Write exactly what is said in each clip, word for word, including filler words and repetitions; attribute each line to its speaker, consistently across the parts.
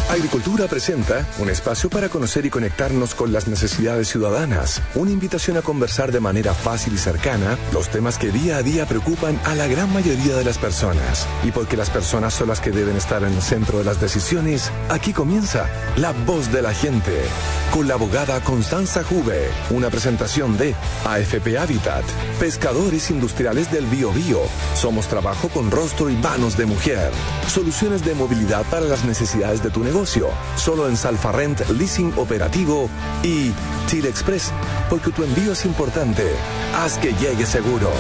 Speaker 1: Agricultura presenta un espacio para conocer y conectarnos con las necesidades ciudadanas. Una invitación a conversar de manera fácil y cercana los temas que día a día preocupan a la gran mayoría de las personas. Y porque las personas son las que deben estar en el centro de las decisiones, aquí comienza La Voz de la Gente, con la abogada Constanza Juve. Una presentación de A F P Habitat, Pescadores Industriales del Biobío. Somos trabajo con rostro y manos de mujer. Soluciones de movilidad para las necesidades de tu negocio. Solo en Salfarrent Leasing Operativo y Chile Express, porque tu envío es importante. Haz que llegue seguro.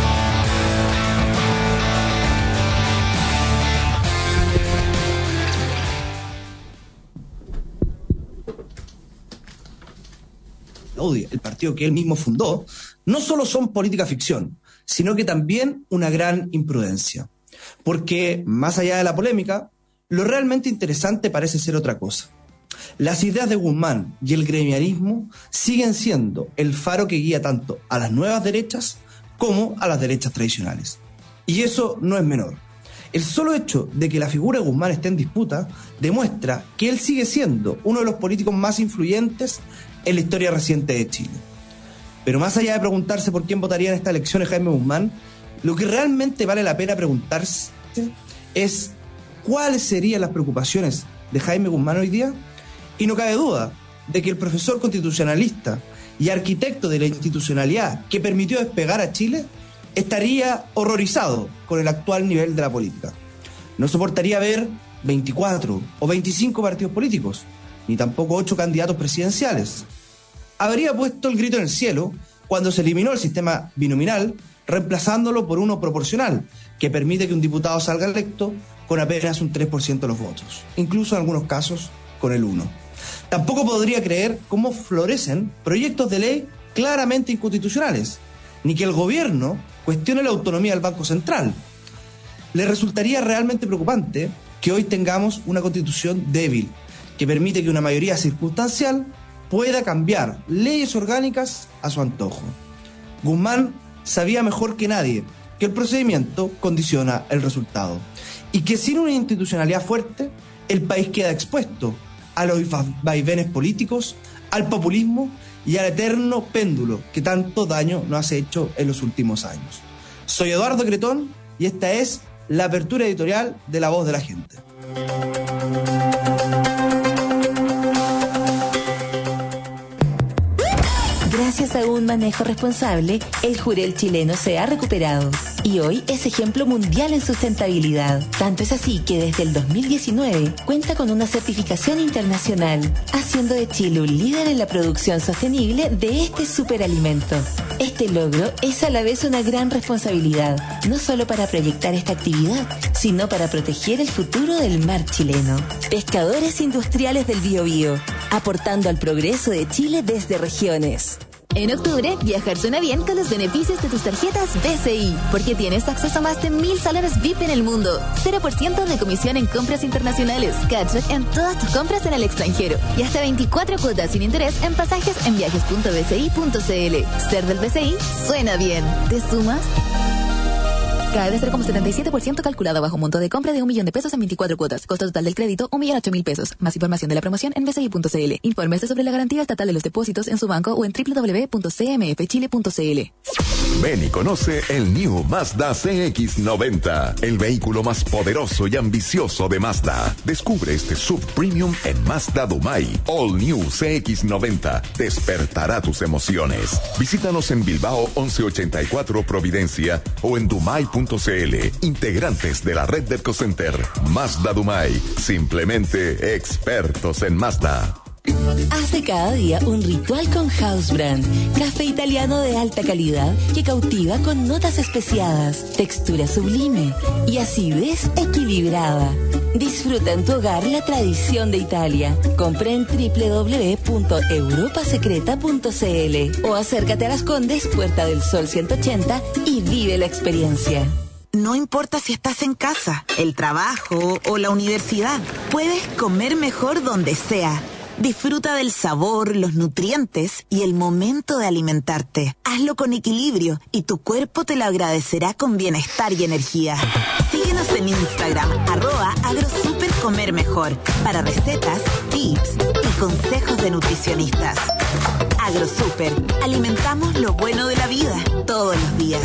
Speaker 2: El partido que él mismo fundó, no solo son política ficción, sino que también una gran imprudencia. Porque, más allá de la polémica, lo realmente interesante parece ser otra cosa. Las ideas de Guzmán y el gremialismo siguen siendo el faro que guía tanto a las nuevas derechas como a las derechas tradicionales. Y eso no es menor. El solo hecho de que la figura de Guzmán esté en disputa demuestra que él sigue siendo uno de los políticos más influyentes en la historia reciente de Chile. Pero más allá de preguntarse por quién votaría en esta elección Jaime Guzmán, lo que realmente vale la pena preguntarse es ¿cuáles serían las preocupaciones de Jaime Guzmán hoy día? Y no cabe duda de que el profesor constitucionalista y arquitecto de la institucionalidad que permitió despegar a Chile estaría horrorizado con el actual nivel de la política. No soportaría ver veinticuatro o veinticinco partidos políticos, ni tampoco ocho candidatos presidenciales. Habría puesto el grito en el cielo cuando se eliminó el sistema binominal, reemplazándolo por uno proporcional, que permite que un diputado salga electo con apenas un tres por ciento de los votos, incluso en algunos casos con el uno. Tampoco podría creer cómo florecen proyectos de ley claramente inconstitucionales, ni que el gobierno cuestione la autonomía del Banco Central. Le resultaría realmente preocupante que hoy tengamos una constitución débil, que permite que una mayoría circunstancial pueda cambiar leyes orgánicas a su antojo. Guzmán sabía mejor que nadie que el procedimiento condiciona el resultado y que sin una institucionalidad fuerte, el país queda expuesto a los vaivenes políticos, al populismo y al eterno péndulo que tanto daño nos ha hecho en los últimos años. Soy Eduardo Cretón y esta es la apertura editorial de La Voz de la Gente.
Speaker 3: Gracias a un manejo responsable, el jurel chileno se ha recuperado y hoy es ejemplo mundial en sustentabilidad. Tanto es así que desde el dos mil diecinueve cuenta con una certificación internacional, haciendo de Chile un líder en la producción sostenible de este superalimento. Este logro es a la vez una gran responsabilidad, no solo para proyectar esta actividad, sino para proteger el futuro del mar chileno. Pescadores Industriales del Biobío, aportando al progreso de Chile desde regiones.
Speaker 4: En octubre, viajar suena bien con los beneficios de tus tarjetas B C I, porque tienes acceso a más de mil salones V I P en el mundo, cero por ciento de comisión en compras internacionales, cashback en todas tus compras en el extranjero y hasta veinticuatro cuotas sin interés en pasajes en viajes punto b c i punto c l. Ser del B C I suena bien. ¿Te sumas? K D cero coma setenta y siete por ciento calculado bajo monto de compra de un millón de pesos en veinticuatro cuotas. Costo total del crédito, un millón ocho mil pesos. Más información de la promoción en b c i punto c l. Infórmese sobre la garantía estatal de los depósitos en su banco o en doble u doble u doble u punto c m f chile punto c l.
Speaker 5: Ven y conoce el New Mazda C X noventa, el vehículo más poderoso y ambicioso de Mazda. Descubre este sub premium en Mazda Dumay. All New C X noventa despertará tus emociones. Visítanos en Bilbao once ochenta y cuatro Providencia o en dumay punto c l, integrantes de la red de Ecocenter. Mazda Dumay, simplemente expertos en Mazda.
Speaker 3: Haz de cada día un ritual con House Brand, café italiano de alta calidad que cautiva con notas especiadas, textura sublime y acidez equilibrada. Disfruta en tu hogar la tradición de Italia. Compra en doble u doble u doble u punto europa secreta punto c l o acércate a Las Condes, Puerta del Sol ciento ochenta y vive la experiencia.
Speaker 6: No importa si estás en casa, el trabajo o la universidad, puedes comer mejor donde sea. Disfruta del sabor, los nutrientes y el momento de alimentarte. Hazlo con equilibrio y tu cuerpo te lo agradecerá con bienestar y energía. Síguenos en Instagram, arroba agrosuper comer mejor, para recetas, tips y consejos de nutricionistas. AgroSuper, alimentamos lo bueno de la vida todos los días.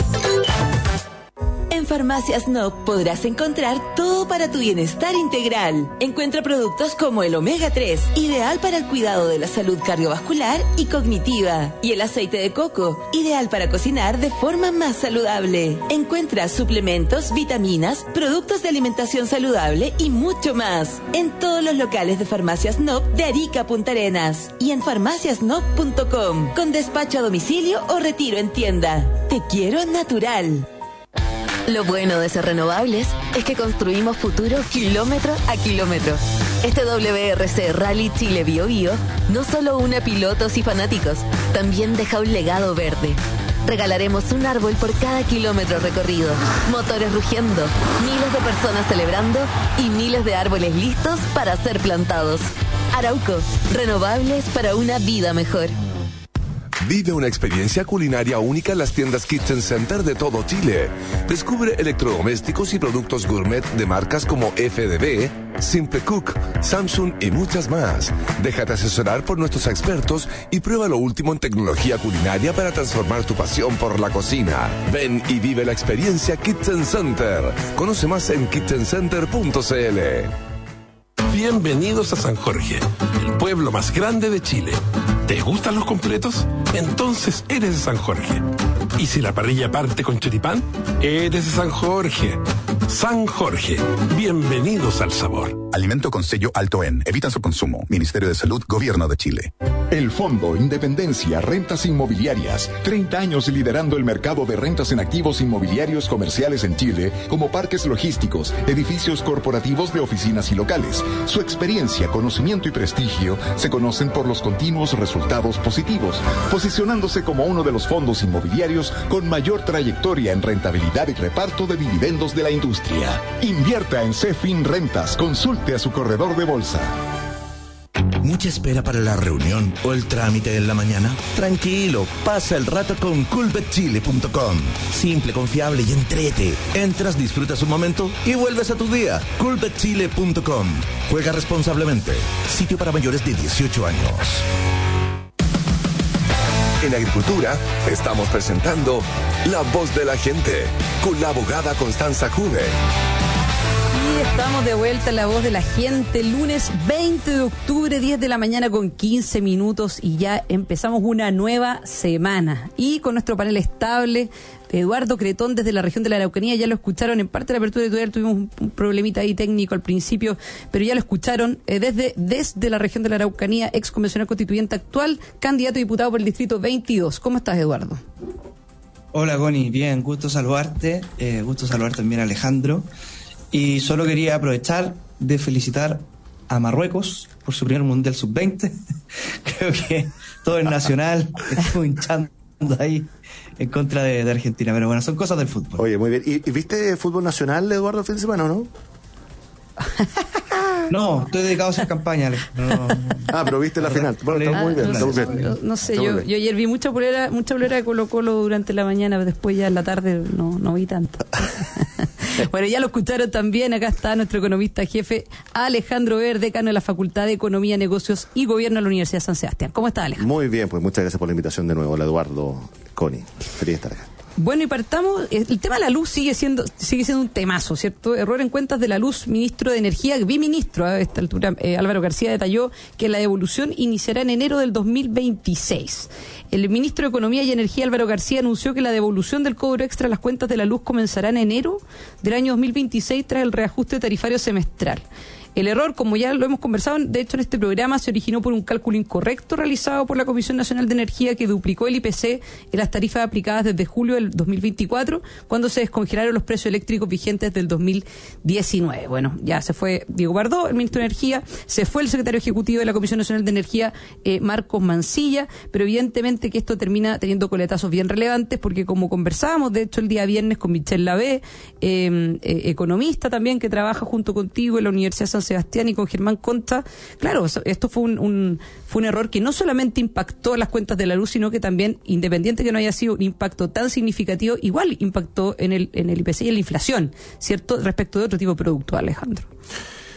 Speaker 3: En Farmacias N O C podrás encontrar todo para tu bienestar integral. Encuentra productos como el omega tres, ideal para el cuidado de la salud cardiovascular y cognitiva. Y el aceite de coco, ideal para cocinar de forma más saludable. Encuentra suplementos, vitaminas, productos de alimentación saludable y mucho más. En todos los locales de Farmacias N O C de Arica a Punta Arenas. Y en farmacias noc punto com, con despacho a domicilio o retiro en tienda. Te quiero natural.
Speaker 4: Lo bueno de ser renovables es que construimos futuro kilómetro a kilómetro. Este W R C Rally Chile Bio Bio no solo une a pilotos y fanáticos, también deja un legado verde. Regalaremos un árbol por cada kilómetro recorrido, motores rugiendo, miles de personas celebrando y miles de árboles listos para ser plantados. Arauco, renovables para una vida mejor.
Speaker 1: Vive una experiencia culinaria única en las tiendas Kitchen Center de todo Chile. Descubre electrodomésticos y productos gourmet de marcas como F D B, Simple Cook, Samsung y muchas más. Déjate asesorar por nuestros expertos y prueba lo último en tecnología culinaria para transformar tu pasión por la cocina. Ven y vive la experiencia Kitchen Center. Conoce más en kitchen center punto c l.
Speaker 7: Bienvenidos a San Jorge, el pueblo más grande de Chile. ¿Te gustan los completos? Entonces eres de San Jorge. ¿Y si la parrilla parte con choripán? Eres de San Jorge. San Jorge, bienvenidos al sabor.
Speaker 8: Alimento con sello alto en. Evita su consumo. Ministerio de Salud, Gobierno de Chile.
Speaker 5: El Fondo Independencia Rentas Inmobiliarias. treinta años liderando el mercado de rentas en activos inmobiliarios comerciales en Chile, como parques logísticos, edificios corporativos de oficinas y locales. Su experiencia, conocimiento y prestigio se conocen por los continuos resultados positivos, posicionándose como uno de los fondos inmobiliarios con mayor trayectoria en rentabilidad y reparto de dividendos de la industria. Invierta en Cefin Rentas. Consulte a su corredor de bolsa.
Speaker 9: ¿Mucha espera para la reunión o el trámite en la mañana? Tranquilo, pasa el rato con coolbet chile punto com. Simple, confiable y entrete. Entras, disfrutas un momento y vuelves a tu día. coolbet chile punto com. Juega responsablemente. Sitio para mayores de dieciocho años.
Speaker 1: En Agricultura estamos presentando La Voz de la Gente con la abogada Constanza Juve.
Speaker 10: Y estamos de vuelta en La Voz de la Gente, lunes veinte de octubre, diez de la mañana con quince minutos, y ya empezamos una nueva semana. Y con nuestro panel estable, Eduardo Cretón desde la región de la Araucanía, ya lo escucharon en parte de la apertura editorial, tuvimos un, un problemita ahí técnico al principio, pero ya lo escucharon, eh, desde, desde la región de la Araucanía, ex convencional constituyente actual, candidato a diputado por el distrito veintidós. ¿Cómo estás, Eduardo?
Speaker 2: Hola, Connie, bien, gusto saludarte, eh, gusto saludar también a Alejandro. Y solo quería aprovechar de felicitar a Marruecos por su primer Mundial sub veinte. Creo que todo el nacional estuvo hinchando ahí en contra de, de Argentina. Pero bueno, son cosas del fútbol.
Speaker 11: Oye, muy bien. ¿Y, y viste fútbol nacional, Eduardo, el fin de semana o no?
Speaker 2: No, estoy dedicado a hacer campaña, Ale. No, no, no.
Speaker 11: Ah, pero viste la final. Bueno, está muy bien,
Speaker 10: no,
Speaker 11: está muy bien.
Speaker 10: No, no sé, yo, yo ayer vi mucha polera, mucha polera de Colo Colo durante la mañana, pero después ya en la tarde no, no vi tanto. Bueno, ya lo escucharon también, acá está nuestro economista jefe, Alejandro Ver, decano de la Facultad de Economía, Negocios y Gobierno de la Universidad de San Sebastián. ¿Cómo está, Alejandro?
Speaker 11: Muy bien, pues muchas gracias por la invitación de nuevo, hola, Eduardo, Connie. Feliz de estar acá.
Speaker 10: Bueno, y partamos, el tema de la luz sigue siendo sigue siendo un temazo, ¿cierto? Error en cuentas de la luz, ministro de Energía, biministro a esta altura, eh, Álvaro García, detalló que la devolución iniciará en enero del dos mil veintiséis. El ministro de Economía y Energía, Álvaro García, anunció que la devolución del cobro extra a las cuentas de la luz comenzará en enero del año dos mil veintiséis tras el reajuste tarifario semestral. El error, como ya lo hemos conversado, de hecho en este programa, se originó por un cálculo incorrecto realizado por la Comisión Nacional de Energía, que duplicó el I P C en las tarifas aplicadas desde julio del dos mil veinticuatro, cuando se descongelaron los precios eléctricos vigentes del dos mil diecinueve. Bueno, ya se fue Diego Bardó, el ministro de Energía, se fue el secretario ejecutivo de la Comisión Nacional de Energía, eh, Marcos Mancilla, pero evidentemente que esto termina teniendo coletazos bien relevantes, porque como conversábamos, de hecho el día viernes con Michelle Lavé, eh, eh, economista también, que trabaja junto contigo en la Universidad de San Sebastián, y con Germán Conta, claro, esto fue un, un fue un error que no solamente impactó las cuentas de la luz, sino que también, independiente que no haya sido un impacto tan significativo, igual impactó en el en el I P C y en la inflación, ¿cierto?, respecto de otro tipo de producto, Alejandro.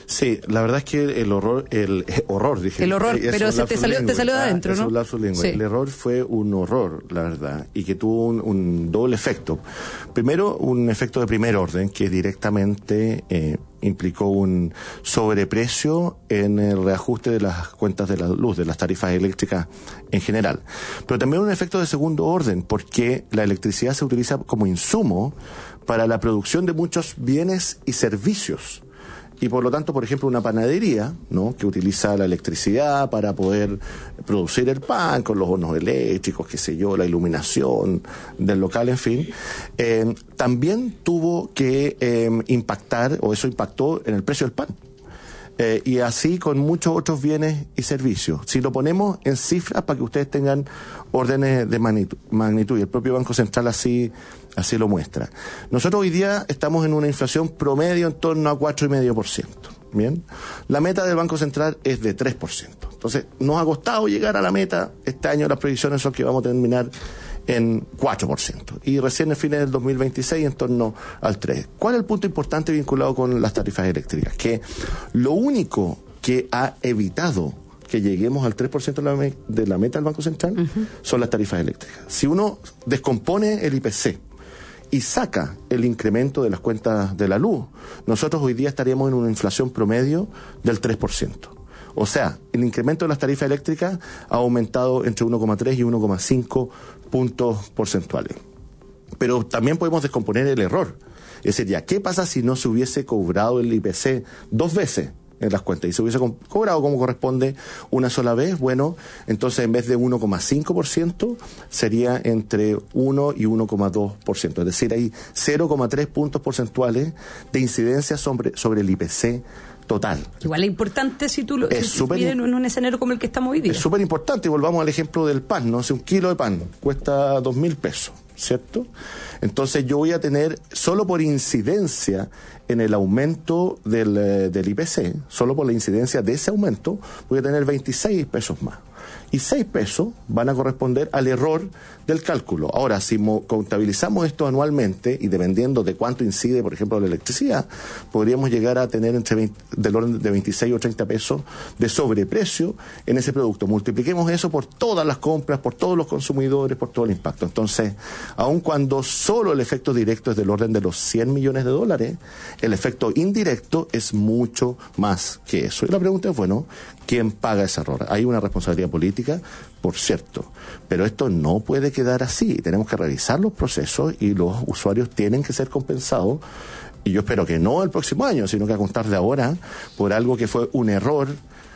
Speaker 11: Sí, la verdad es que el horror, el eh, horror, dije.
Speaker 10: El horror,
Speaker 11: eh,
Speaker 10: pero se te salió, te salió de adentro,
Speaker 11: ah,
Speaker 10: ¿no?
Speaker 11: Sí. El error fue un horror, la verdad, y que tuvo un, un doble efecto. Primero, un efecto de primer orden, que directamente eh, implicó un sobreprecio en el reajuste de las cuentas de la luz, de las tarifas eléctricas en general. Pero también un efecto de segundo orden, porque la electricidad se utiliza como insumo para la producción de muchos bienes y servicios. Y por lo tanto, por ejemplo, una panadería, ¿no?, que utiliza la electricidad para poder producir el pan con los hornos eléctricos, qué sé yo, la iluminación del local, en fin, eh, también tuvo que eh, impactar, o eso impactó en el precio del pan. Eh, y así con muchos otros bienes y servicios. Si lo ponemos en cifras para que ustedes tengan órdenes de magnitud, magnitud y el propio Banco Central así, así lo muestra. Nosotros hoy día estamos en una inflación promedio en torno a cuatro coma cinco por ciento. Bien, la meta del Banco Central es de tres por ciento. Entonces, nos ha costado llegar a la meta. Este año las previsiones son que vamos a terminar en cuatro por ciento. Y recién en fines del dos mil veintiséis en torno al tres por ciento. ¿Cuál es el punto importante vinculado con las tarifas eléctricas? Que lo único que ha evitado que lleguemos al tres por ciento de la, me- de la meta del Banco Central uh-huh. son las tarifas eléctricas. Si uno descompone el I P C y saca el incremento de las cuentas de la luz, nosotros hoy día estaríamos en una inflación promedio del tres por ciento. O sea, el incremento de las tarifas eléctricas ha aumentado entre uno coma tres y uno coma cinco puntos porcentuales. Pero también podemos descomponer el error. Es decir, ya, ¿qué pasa si no se hubiese cobrado el I P C dos veces en las cuentas y se hubiese co- cobrado como corresponde una sola vez? Bueno, entonces en vez de uno coma cinco por ciento sería entre uno y uno coma dos por ciento. Es decir, hay cero coma tres puntos porcentuales de incidencia sobre, sobre el I P C total.
Speaker 10: Igual es importante si tú lo
Speaker 11: Es
Speaker 10: si
Speaker 11: súper
Speaker 10: en un escenario como el que estamos hoy día.
Speaker 11: Es súper importante, y volvamos al ejemplo del pan, ¿no? Si un kilo de pan cuesta dos mil pesos, ¿cierto? Entonces yo voy a tener, solo por incidencia en el aumento del, eh, del I P C, solo por la incidencia de ese aumento, voy a tener veintiséis pesos más. Y seis pesos van a corresponder al error del cálculo. Ahora, si mo- contabilizamos esto anualmente, y dependiendo de cuánto incide, por ejemplo, la electricidad, podríamos llegar a tener entre veinte, del orden de veintiséis o treinta pesos de sobreprecio en ese producto. Multipliquemos eso por todas las compras, por todos los consumidores, por todo el impacto. Entonces, aun cuando solo el efecto directo es del orden de los cien millones de dólares, el efecto indirecto es mucho más que eso. Y la pregunta es, bueno, ¿quién paga ese error? Hay una responsabilidad política, por cierto, pero esto no puede quedar así. Tenemos que revisar los procesos y los usuarios tienen que ser compensados, y yo espero que no el próximo año, sino que a contar de ahora, por algo que fue un error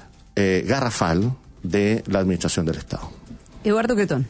Speaker 11: eh, garrafal de la administración del Estado.
Speaker 10: Eduardo Quetón.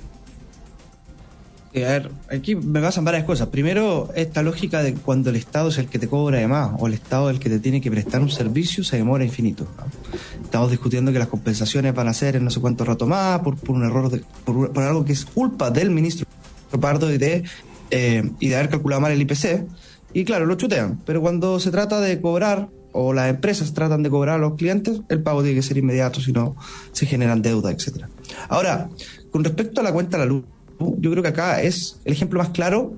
Speaker 2: Eh, a ver, aquí me pasan varias cosas. Primero, esta lógica de cuando el Estado es el que te cobra de más, o el Estado es el que te tiene que prestar un servicio, se demora infinito, ¿no? Estamos discutiendo que las compensaciones van a ser en no sé cuánto rato más, por, por un error, de, por, por algo que es culpa del ministro Pardo y de, eh, y de haber calculado mal el I P C. Y claro, lo chutean. Pero cuando se trata de cobrar, o las empresas tratan de cobrar a los clientes, el pago tiene que ser inmediato, si no se generan deudas, etcétera. Ahora, con respecto a la cuenta de la luz, yo creo que acá es el ejemplo más claro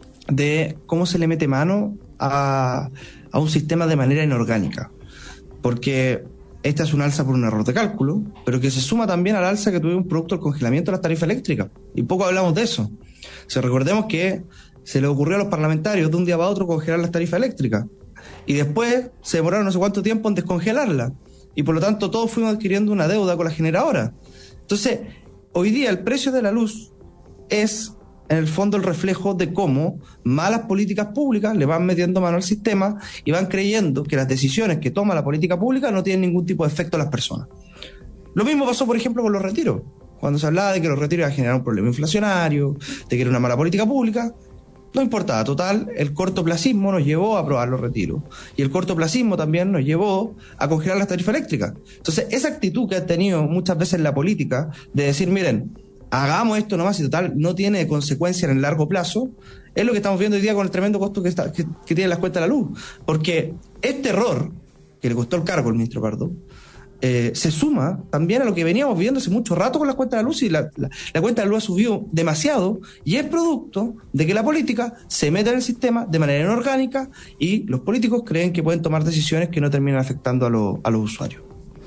Speaker 2: de cómo se le mete mano a, a un sistema de manera inorgánica. Porque esta es una alza por un error de cálculo, pero que se suma también al alza que tuvimos producto del congelamiento de las tarifas eléctricas. Y poco hablamos de eso. O sea, recordemos que se le ocurrió a los parlamentarios de un día para otro congelar las tarifas eléctricas. Y después se demoraron no sé cuánto tiempo en descongelarlas. Y por lo tanto todos fuimos adquiriendo una deuda con la generadora. Entonces, hoy día el precio de la luz es, en el fondo, el reflejo de cómo malas políticas públicas le van metiendo mano al sistema y van creyendo que las decisiones que toma la política pública no tienen ningún tipo de efecto a las personas. Lo mismo pasó, por ejemplo, con los retiros. Cuando se hablaba de que los retiros iban a generar un problema inflacionario, de que era una mala política pública, no importaba. Total, el cortoplacismo nos llevó a aprobar los retiros. Y el cortoplacismo también nos llevó a congelar las tarifas eléctricas. Entonces, esa actitud que ha tenido muchas veces la política de decir, miren, hagamos esto nomás y total, no tiene consecuencia en el largo plazo, es lo que estamos viendo hoy día con el tremendo costo que, está, que, que tiene las cuentas de la luz. Porque este error, que le costó el cargo al ministro Pardo, eh, se suma también a lo que veníamos viendo hace mucho rato con la cuenta de la luz, y la, la, la cuenta de la luz ha subido demasiado, y es producto de que la política se mete en el sistema de manera inorgánica y los políticos creen que pueden tomar decisiones que no terminan afectando a, lo, a los usuarios.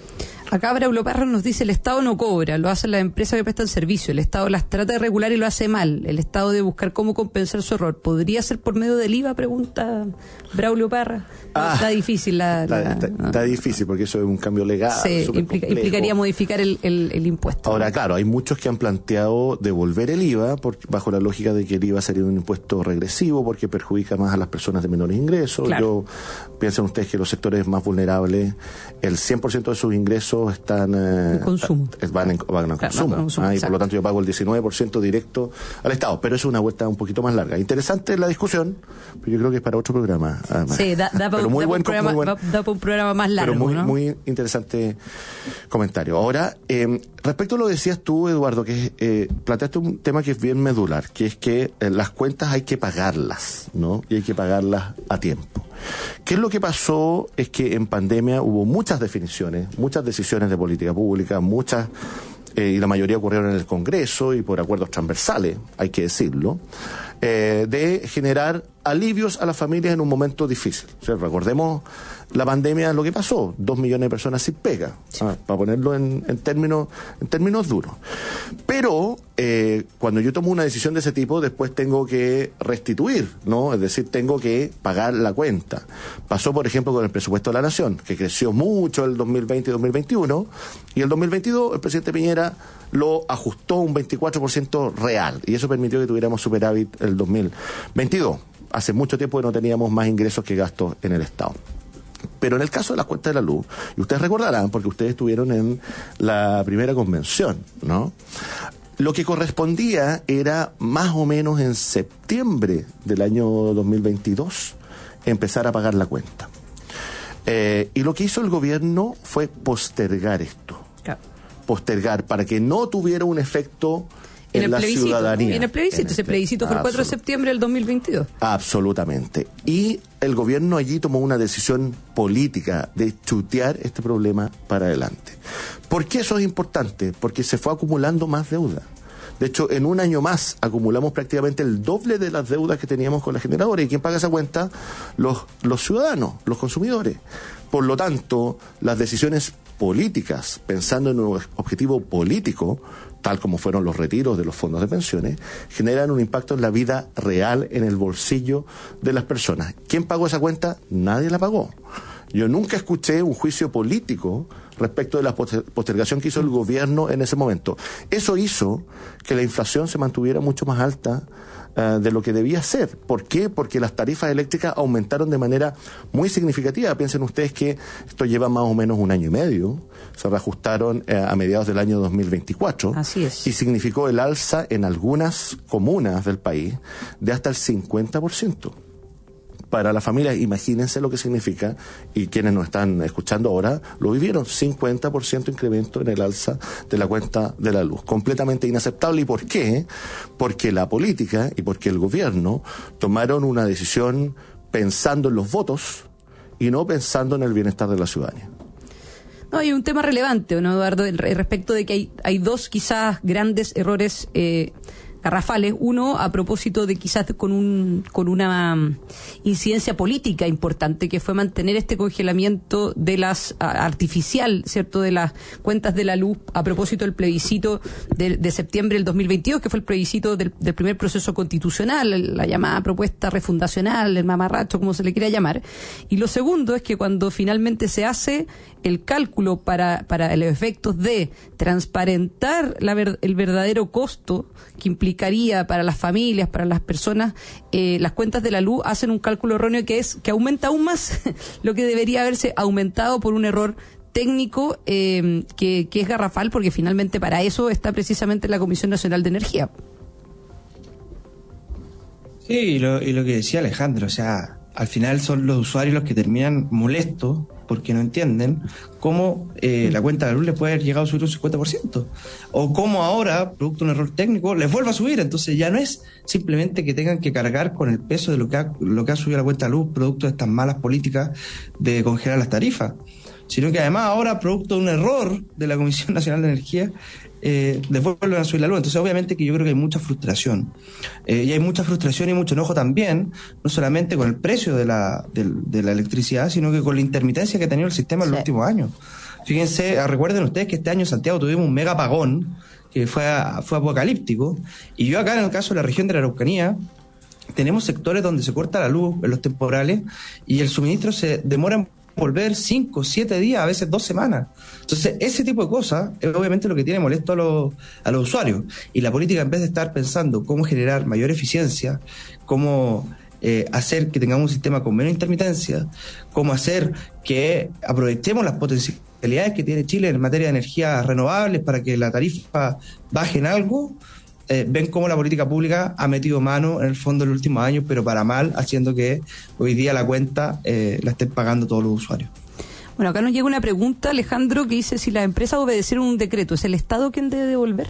Speaker 10: Acá Braulio Parra nos dice: el Estado no cobra, lo hacen las empresas que prestan servicio, el Estado las trata de regular y lo hace mal, el Estado debe buscar cómo compensar su error. ¿Podría ser por medio del I V A? Pregunta Braulio Parra.
Speaker 11: Ah,
Speaker 10: está difícil la...
Speaker 11: Está,
Speaker 10: la,
Speaker 11: está,
Speaker 10: no.
Speaker 11: está difícil porque eso es un cambio legal.
Speaker 10: Sí, implica, implicaría modificar el, el, el impuesto.
Speaker 11: Ahora, claro, hay muchos que han planteado devolver el I V A por, bajo la lógica de que el I V A sería un impuesto regresivo porque perjudica más a las personas de menores ingresos. Claro. Yo piensen ustedes que los sectores más vulnerables, el cien por ciento de sus ingresos están... Eh,
Speaker 10: en consumo.
Speaker 11: Van en, van en claro, consumo. No, consumo ah, y por lo tanto yo pago el diecinueve por ciento directo al Estado. Pero eso es una vuelta un poquito más larga. Interesante la discusión, pero yo creo que es para otro programa. Además.
Speaker 10: Sí, da, da para un, da un, programa, buen, da un programa más largo.
Speaker 11: Pero muy,
Speaker 10: ¿no?
Speaker 11: muy interesante comentario. Ahora, eh, respecto a lo que decías tú, Eduardo, que eh, planteaste un tema que es bien medular, que es que eh, las cuentas hay que pagarlas, ¿no? Y hay que pagarlas a tiempo. ¿Qué es lo que pasó? Es que en pandemia hubo muchas definiciones, muchas decisiones de política pública, muchas, eh, y la mayoría ocurrieron en el Congreso y por acuerdos transversales, hay que decirlo, eh, de generar alivios a las familias en un momento difícil. O sea, recordemos la pandemia, lo que pasó, dos millones de personas sin pega, sí. ah, para ponerlo en, en términos en términos duros. Pero eh, cuando yo tomo una decisión de ese tipo, después tengo que restituir, ¿no? Es decir, tengo que pagar la cuenta. Pasó, por ejemplo, con el presupuesto de la Nación, que creció mucho el dos mil veinte y dos mil veintiuno, y el dos mil veintidós el presidente Piñera lo ajustó un veinticuatro por ciento real, y eso permitió que tuviéramos superávit el dos mil veintidós. Hace mucho tiempo que no teníamos más ingresos que gastos en el Estado. Pero en el caso de las cuentas de la luz, y ustedes recordarán, porque ustedes estuvieron en la primera convención, ¿no? Lo que correspondía era más o menos en septiembre del año dos mil veintidós empezar a pagar la cuenta. Eh, y lo que hizo el gobierno fue postergar esto. Claro. Postergar para que no tuviera un efecto en, en la ciudadanía.
Speaker 10: ¿No? En el plebiscito, en este, ese plebiscito fue el cuatro de septiembre del dos mil veintidós.
Speaker 11: Absolutamente. Y el gobierno allí tomó una decisión política de chutear este problema para adelante. ¿Por qué eso es importante? Porque se fue acumulando más deuda. De hecho, en un año más acumulamos prácticamente el doble de las deudas que teníamos con la generadora. ¿Y quién paga esa cuenta? Los, los ciudadanos, los consumidores. Por lo tanto, las decisiones políticas, pensando en un objetivo político, tal como fueron los retiros de los fondos de pensiones, generan un impacto en la vida real, en el bolsillo de las personas. ¿Quién pagó esa cuenta? Nadie la pagó. Yo nunca escuché un juicio político respecto de la postergación que hizo el gobierno en ese momento. Eso hizo que la inflación se mantuviera mucho más alta uh, de lo que debía ser. ¿Por qué? Porque las tarifas eléctricas aumentaron de manera muy significativa. Piensen ustedes que esto lleva más o menos un año y medio. Se reajustaron uh, a mediados del año dos mil veinticuatro.
Speaker 10: Así es.
Speaker 11: Y significó el alza en algunas comunas del país de hasta el cincuenta por ciento. Para las familias, imagínense lo que significa, y quienes nos están escuchando ahora lo vivieron, cincuenta por ciento incremento en el alza de la cuenta de la luz. Completamente inaceptable. ¿Y por qué? Porque la política y porque el gobierno tomaron una decisión pensando en los votos y no pensando en el bienestar de la ciudadanía.
Speaker 10: No, hay un tema relevante, ¿no, Eduardo? Respecto de que hay, hay dos quizás grandes errores eh, garrafales. Uno, a propósito de quizás con un con una um, incidencia política importante, que fue mantener este congelamiento de las a, artificial, ¿cierto?, de las cuentas de la luz a propósito del plebiscito de, de septiembre del dos mil veintidós, que fue el plebiscito del, del primer proceso constitucional, la llamada propuesta refundacional, el mamarracho, como se le quiera llamar. Y lo segundo es que cuando finalmente se hace el cálculo para, para los efectos de transparentar la ver, el verdadero costo que implicaría para las familias, para las personas, eh, las cuentas de la luz hacen un cálculo erróneo que es que aumenta aún más lo que debería haberse aumentado por un error técnico eh, que, que es garrafal, porque finalmente para eso está precisamente la Comisión Nacional de Energía.
Speaker 2: Sí, y lo, y lo que decía Alejandro, o sea, al final son los usuarios los que terminan molestos porque no entienden cómo eh, la cuenta de la luz les puede haber llegado a subir un cincuenta por ciento. O cómo ahora, producto de un error técnico, les vuelve a subir. Entonces ya no es simplemente que tengan que cargar con el peso de lo que ha, lo que ha subido la cuenta de la luz, producto de estas malas políticas de congelar las tarifas, sino que además ahora, producto de un error de la Comisión Nacional de Energía, eh, les vuelven a subir la luz. Entonces, obviamente que yo creo que hay mucha frustración. Eh, y hay mucha frustración y mucho enojo también, no solamente con el precio de la, de, de la electricidad, sino que con la intermitencia que ha tenido el sistema en los sí. últimos años. Fíjense, recuerden ustedes que este año en Santiago tuvimos un mega apagón, que fue, fue apocalíptico, y yo acá en el caso de la región de la Araucanía, tenemos sectores donde se corta la luz en los temporales y el suministro se demora en volver cinco, siete días, a veces dos semanas. Entonces, ese tipo de cosas es obviamente lo que tiene molesto a los, a los usuarios. Y la política, en vez de estar pensando cómo generar mayor eficiencia, cómo eh, hacer que tengamos un sistema con menos intermitencia, cómo hacer que aprovechemos las potencialidades que tiene Chile en materia de energías renovables para que la tarifa baje en algo, Eh, ven cómo la política pública ha metido mano en el fondo en los últimos años, pero para mal, haciendo que hoy día la cuenta eh, la estén pagando todos los usuarios.
Speaker 10: Bueno, acá nos llega una pregunta, Alejandro, que dice: si las empresas obedecieron un decreto, ¿es el Estado quien debe devolver?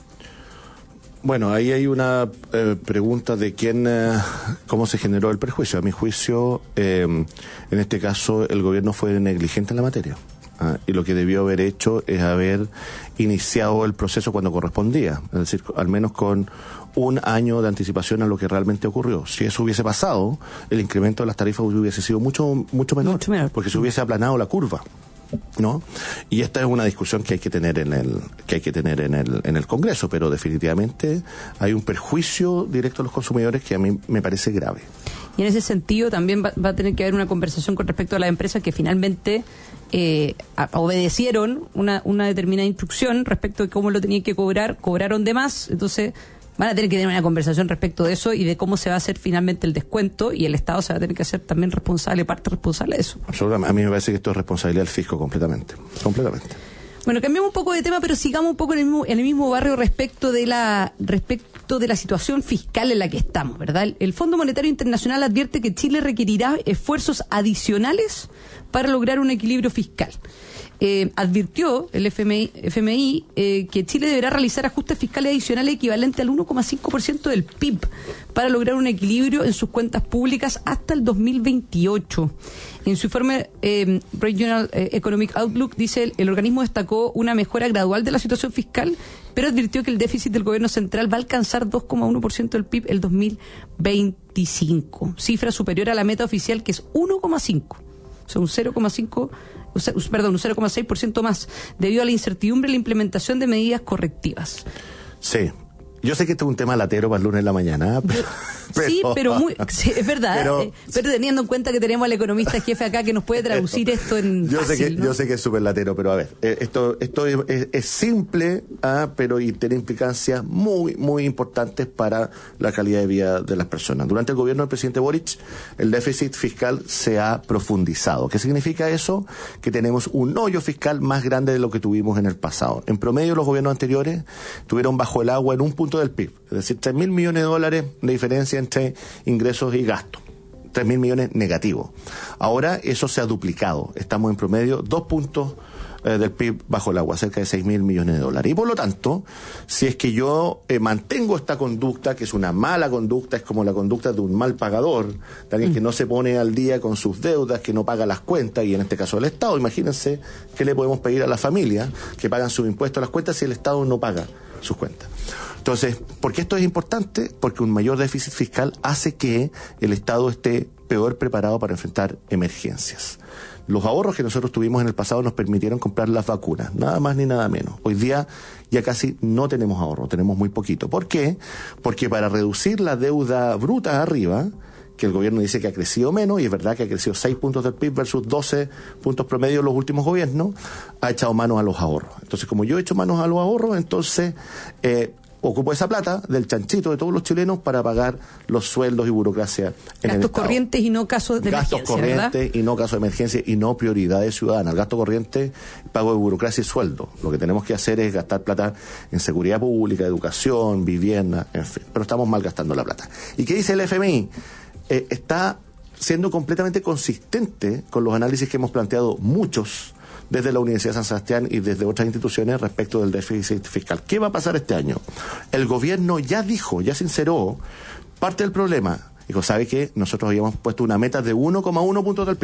Speaker 11: Bueno, ahí hay una eh, pregunta de quién, eh, cómo se generó el perjuicio. A mi juicio, eh, en este caso, el gobierno fue negligente en la materia. Ah, y lo que debió haber hecho es haber iniciado el proceso cuando correspondía, es decir, al menos con un año de anticipación a lo que realmente ocurrió. Si eso hubiese pasado, el incremento de las tarifas hubiese sido mucho mucho menor, mucho menor. Porque se hubiese aplanado la curva, ¿no? Y esta es una discusión que hay que tener en el que hay que tener en el en el Congreso, pero definitivamente hay un perjuicio directo a los consumidores que a mí me parece grave.
Speaker 10: Y en ese sentido también va, va a tener que haber una conversación con respecto a las empresas que finalmente eh, a, obedecieron una, una determinada instrucción respecto de cómo lo tenían que cobrar, cobraron de más, entonces van a tener que tener una conversación respecto de eso y de cómo se va a hacer finalmente el descuento, y el Estado se va a tener que hacer también responsable, parte responsable de eso.
Speaker 11: Absolutamente. A mí me parece que esto es responsabilidad del fisco completamente, completamente.
Speaker 10: Bueno, cambiamos un poco de tema, pero sigamos un poco en el mismo, en el mismo barrio respecto de la respecto de la situación fiscal en la que estamos, ¿verdad? El, el Fondo Monetario Internacional advierte que Chile requerirá esfuerzos adicionales para lograr un equilibrio fiscal. Eh, advirtió el F M I, F M I eh, que Chile deberá realizar ajustes fiscales adicionales equivalentes al uno coma cinco por ciento del P I B para lograr un equilibrio en sus cuentas públicas hasta el dos mil veintiocho. En su informe eh, Regional Economic Outlook, dice, el, el organismo destacó una mejora gradual de la situación fiscal, pero advirtió que el déficit del gobierno central va a alcanzar dos coma uno por ciento del P I B el dos mil veinticinco, cifra superior a la meta oficial, que es uno coma cinco, o sea, un cero coma cinco, perdón, un cero coma seis por ciento más, debido a la incertidumbre en la implementación de medidas correctivas.
Speaker 11: Sí. Yo sé que este es un tema latero para el lunes en la mañana, pero...
Speaker 10: Sí,
Speaker 11: pero,
Speaker 10: pero muy, sí, es verdad, pero, eh, pero teniendo en cuenta que tenemos al economista jefe acá que nos puede traducir pero, esto en
Speaker 11: yo
Speaker 10: fácil,
Speaker 11: sé que
Speaker 10: ¿no?
Speaker 11: Yo sé que es súper latero, pero a ver, eh, esto esto es, es, es simple, ah, pero y tiene implicancias muy, muy importantes para la calidad de vida de las personas. Durante el gobierno del presidente Boric, el déficit fiscal se ha profundizado. ¿Qué significa eso? Que tenemos un hoyo fiscal más grande de lo que tuvimos en el pasado. En promedio, los gobiernos anteriores tuvieron bajo el agua en un punto del P I B, es decir, tres mil millones de dólares de diferencia entre ingresos y gastos, tres mil millones negativos. Ahora eso se ha duplicado, estamos en promedio dos puntos eh, del P I B bajo el agua, cerca de seis mil millones de dólares. Y por lo tanto, si es que yo eh, mantengo esta conducta, que es una mala conducta, es como la conducta de un mal pagador, de alguien mm. que no se pone al día con sus deudas, que no paga las cuentas, y en este caso el Estado, imagínense qué le podemos pedir a la familia que pagan sus impuestos a las cuentas si el Estado no paga sus cuentas. Entonces, ¿por qué esto es importante? Porque un mayor déficit fiscal hace que el Estado esté peor preparado para enfrentar emergencias. Los ahorros que nosotros tuvimos en el pasado nos permitieron comprar las vacunas, nada más ni nada menos. Hoy día ya casi no tenemos ahorro, tenemos muy poquito. ¿Por qué? Porque para reducir la deuda bruta arriba, que el gobierno dice que ha crecido menos, y es verdad que ha crecido seis puntos del P I B versus doce puntos promedio en los últimos gobiernos, ha echado manos a los ahorros. Entonces, como yo he hecho manos a los ahorros, entonces eh, ocupo esa plata del chanchito de todos los chilenos para pagar los sueldos y burocracia en
Speaker 10: gastos corrientes y no casos de
Speaker 11: gastos
Speaker 10: emergencia,
Speaker 11: corrientes
Speaker 10: ¿verdad?
Speaker 11: Y no casos de emergencia y no prioridades ciudadanas. El gasto corriente, pago de burocracia y sueldo. Lo que tenemos que hacer es gastar plata en seguridad pública, educación, vivienda, en fin. Pero estamos malgastando la plata. ¿Y qué dice el F M I? Eh, está siendo completamente consistente con los análisis que hemos planteado muchos desde la Universidad de San Sebastián y desde otras instituciones respecto del déficit fiscal. ¿Qué va a pasar este año? El gobierno ya dijo, ya sinceró parte del problema. Dijo, ¿sabe qué? Nosotros habíamos puesto una meta de uno coma uno puntos del P I B.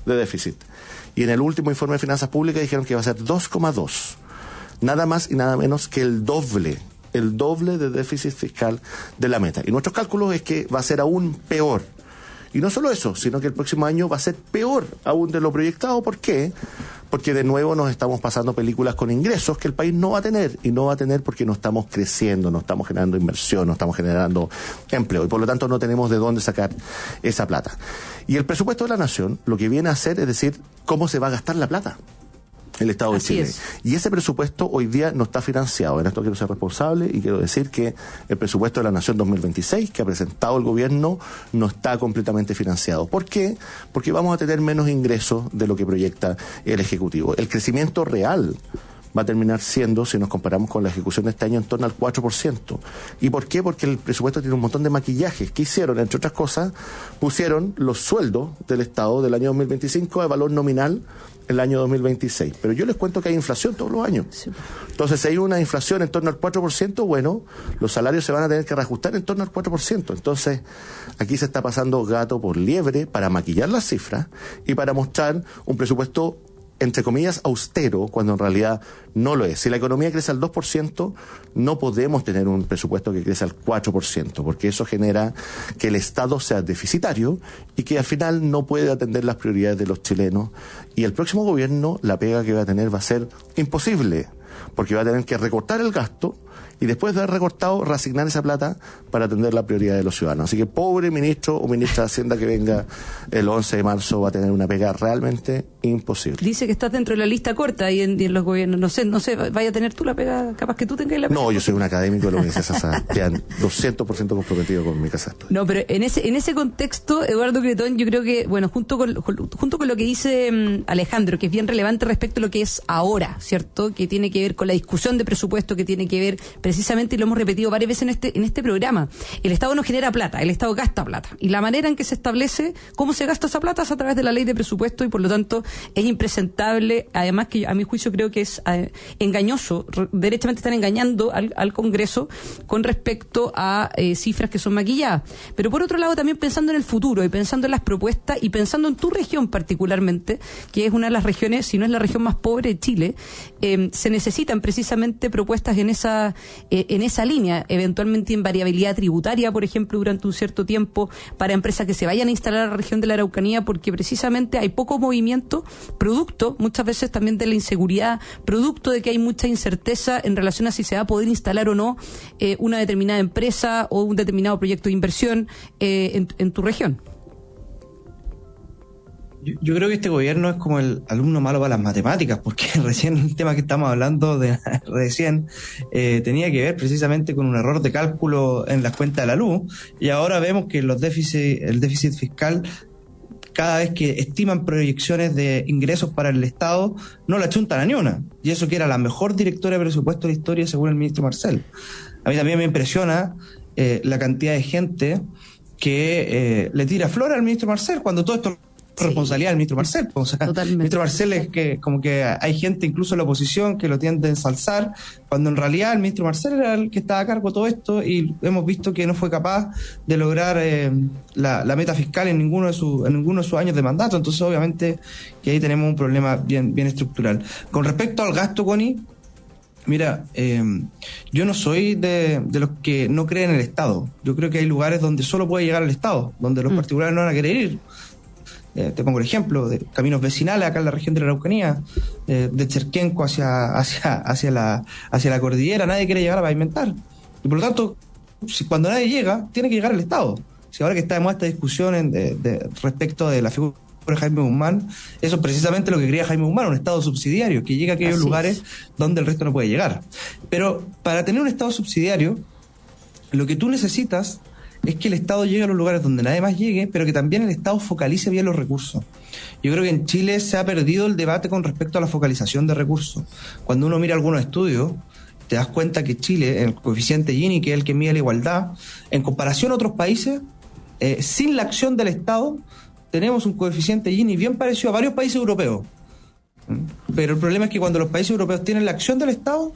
Speaker 11: de déficit. Y en el último informe de finanzas públicas dijeron que iba a ser dos coma dos. Nada más y nada menos que el doble, el doble de déficit fiscal de la meta. Y nuestros cálculos es que va a ser aún peor. Y no solo eso, sino que el próximo año va a ser peor aún de lo proyectado. ¿Por qué? Porque de nuevo nos estamos pasando películas con ingresos que el país no va a tener. Y no va a tener porque no estamos creciendo, no estamos generando inversión, no estamos generando empleo. Y por lo tanto no tenemos de dónde sacar esa plata. Y el presupuesto de la Nación lo que viene a hacer es decir cómo se va a gastar la plata el Estado
Speaker 10: Así
Speaker 11: de Chile.
Speaker 10: es.
Speaker 11: Y ese presupuesto hoy día no está financiado. En esto quiero ser responsable y quiero decir que el presupuesto de la Nación dos mil veintiséis que ha presentado el gobierno no está completamente financiado. ¿Por qué? Porque vamos a tener menos ingresos de lo que proyecta el Ejecutivo. El crecimiento real va a terminar siendo, si nos comparamos con la ejecución de este año, en torno al cuatro por ciento. ¿Y por qué? Porque el presupuesto tiene un montón de maquillajes. ¿Qué hicieron? Entre otras cosas, pusieron los sueldos del Estado del año dos mil veinticinco a valor nominal el año dos mil veintiséis. Pero yo les cuento que hay inflación todos los años. Sí. Entonces, si hay una inflación en torno al cuatro por ciento, bueno, los salarios se van a tener que reajustar en torno al cuatro por ciento. Entonces, aquí se está pasando gato por liebre para maquillar las cifras y para mostrar un presupuesto entre comillas, austero, cuando en realidad no lo es. Si la economía crece al dos por ciento, no podemos tener un presupuesto que crece al cuatro por ciento, porque eso genera que el Estado sea deficitario y que al final no puede atender las prioridades de los chilenos. Y el próximo gobierno, la pega que va a tener va a ser imposible, porque va a tener que recortar el gasto y después de haber recortado, reasignar esa plata para atender la prioridad de los ciudadanos. Así que pobre ministro o ministra de Hacienda que venga el once de marzo va a tener una pega realmente imposible.
Speaker 10: Dice que estás dentro de la lista corta y en, y en los gobiernos. No sé, no sé, vaya a tener tú la pega, capaz que tú tengas la pega.
Speaker 11: No, yo soy un académico de la Universidad Sasa, quedan doscientos por ciento comprometido con mi casa.
Speaker 10: No, pero en ese en ese contexto, Eduardo Cretón, yo creo que, bueno, junto con, junto con lo que dice um, Alejandro, que es bien relevante respecto a lo que es ahora, ¿cierto? Que tiene que ver con la discusión de presupuesto, que tiene que ver precisamente, y lo hemos repetido varias veces en este en este programa, el Estado no genera plata, el Estado gasta plata. Y la manera en que se establece cómo se gasta esa plata es a través de la ley de presupuesto y por lo tanto es impresentable, además que a mi juicio creo que es eh, engañoso, re, derechamente están engañando al, al Congreso con respecto a eh, cifras que son maquilladas. Pero por otro lado también pensando en el futuro y pensando en las propuestas y pensando en tu región particularmente, que es una de las regiones, si no es la región más pobre de Chile, eh, se necesitan precisamente propuestas en esa eh, en esa línea, eventualmente en variabilidad tributaria, por ejemplo, durante un cierto tiempo para empresas que se vayan a instalar a la región de la Araucanía, porque precisamente hay poco movimiento, producto muchas veces también de la inseguridad, producto de que hay mucha incerteza en relación a si se va a poder instalar o no eh, una determinada empresa o un determinado proyecto de inversión eh, en, en tu región.
Speaker 2: Yo, yo creo que este gobierno es como el alumno malo para las matemáticas, porque recién el tema que estamos hablando de recién eh, tenía que ver precisamente con un error de cálculo en las cuentas de la luz, y ahora vemos que los déficit, el déficit fiscal, cada vez que estiman proyecciones de ingresos para el Estado, no la chuntan a ni una. Y eso que era la mejor directora de presupuesto de la historia, según el ministro Marcel. A mí también me impresiona eh, la cantidad de gente que eh, le tira flor al ministro Marcel, cuando todo esto es responsabilidad del ministro Marcel. O sea, el ministro Marcel es que como que hay gente incluso en la oposición que lo tiende a ensalzar, cuando en realidad el ministro Marcel era el que estaba a cargo de todo esto y hemos visto que no fue capaz de lograr eh, la, la meta fiscal en ninguno de sus en ninguno de sus años de mandato. Entonces obviamente que ahí tenemos un problema bien bien estructural. Con respecto al gasto, Connie, mira, eh, yo no soy de, de los que no creen en el Estado. Yo creo que hay lugares donde solo puede llegar el Estado, donde los mm. particulares no van a querer ir. Eh, te pongo el ejemplo de caminos vecinales acá en la región de la Araucanía, eh, de Cherquenco hacia hacia hacia la hacia la cordillera, nadie quiere llegar a pavimentar. Y por lo tanto, si cuando nadie llega, tiene que llegar el Estado. Si ahora que está de moda esta discusión en, de, de, respecto de la figura de Jaime Guzmán, eso es precisamente lo que quería Jaime Guzmán, un Estado subsidiario, que llegue a aquellos Así lugares es. donde el resto no puede llegar. Pero para tener un Estado subsidiario, lo que tú necesitas es que el Estado llegue a los lugares donde nadie más llegue, pero que también el Estado focalice bien los recursos. Yo creo que en Chile se ha perdido el debate con respecto a la focalización de recursos. Cuando uno mira algunos estudios, te das cuenta que Chile, el coeficiente Gini, que es el que mide la igualdad, en comparación a otros países, eh, sin la acción del Estado, tenemos un coeficiente Gini bien parecido a varios países europeos. Pero el problema es que cuando los países europeos tienen la acción del Estado,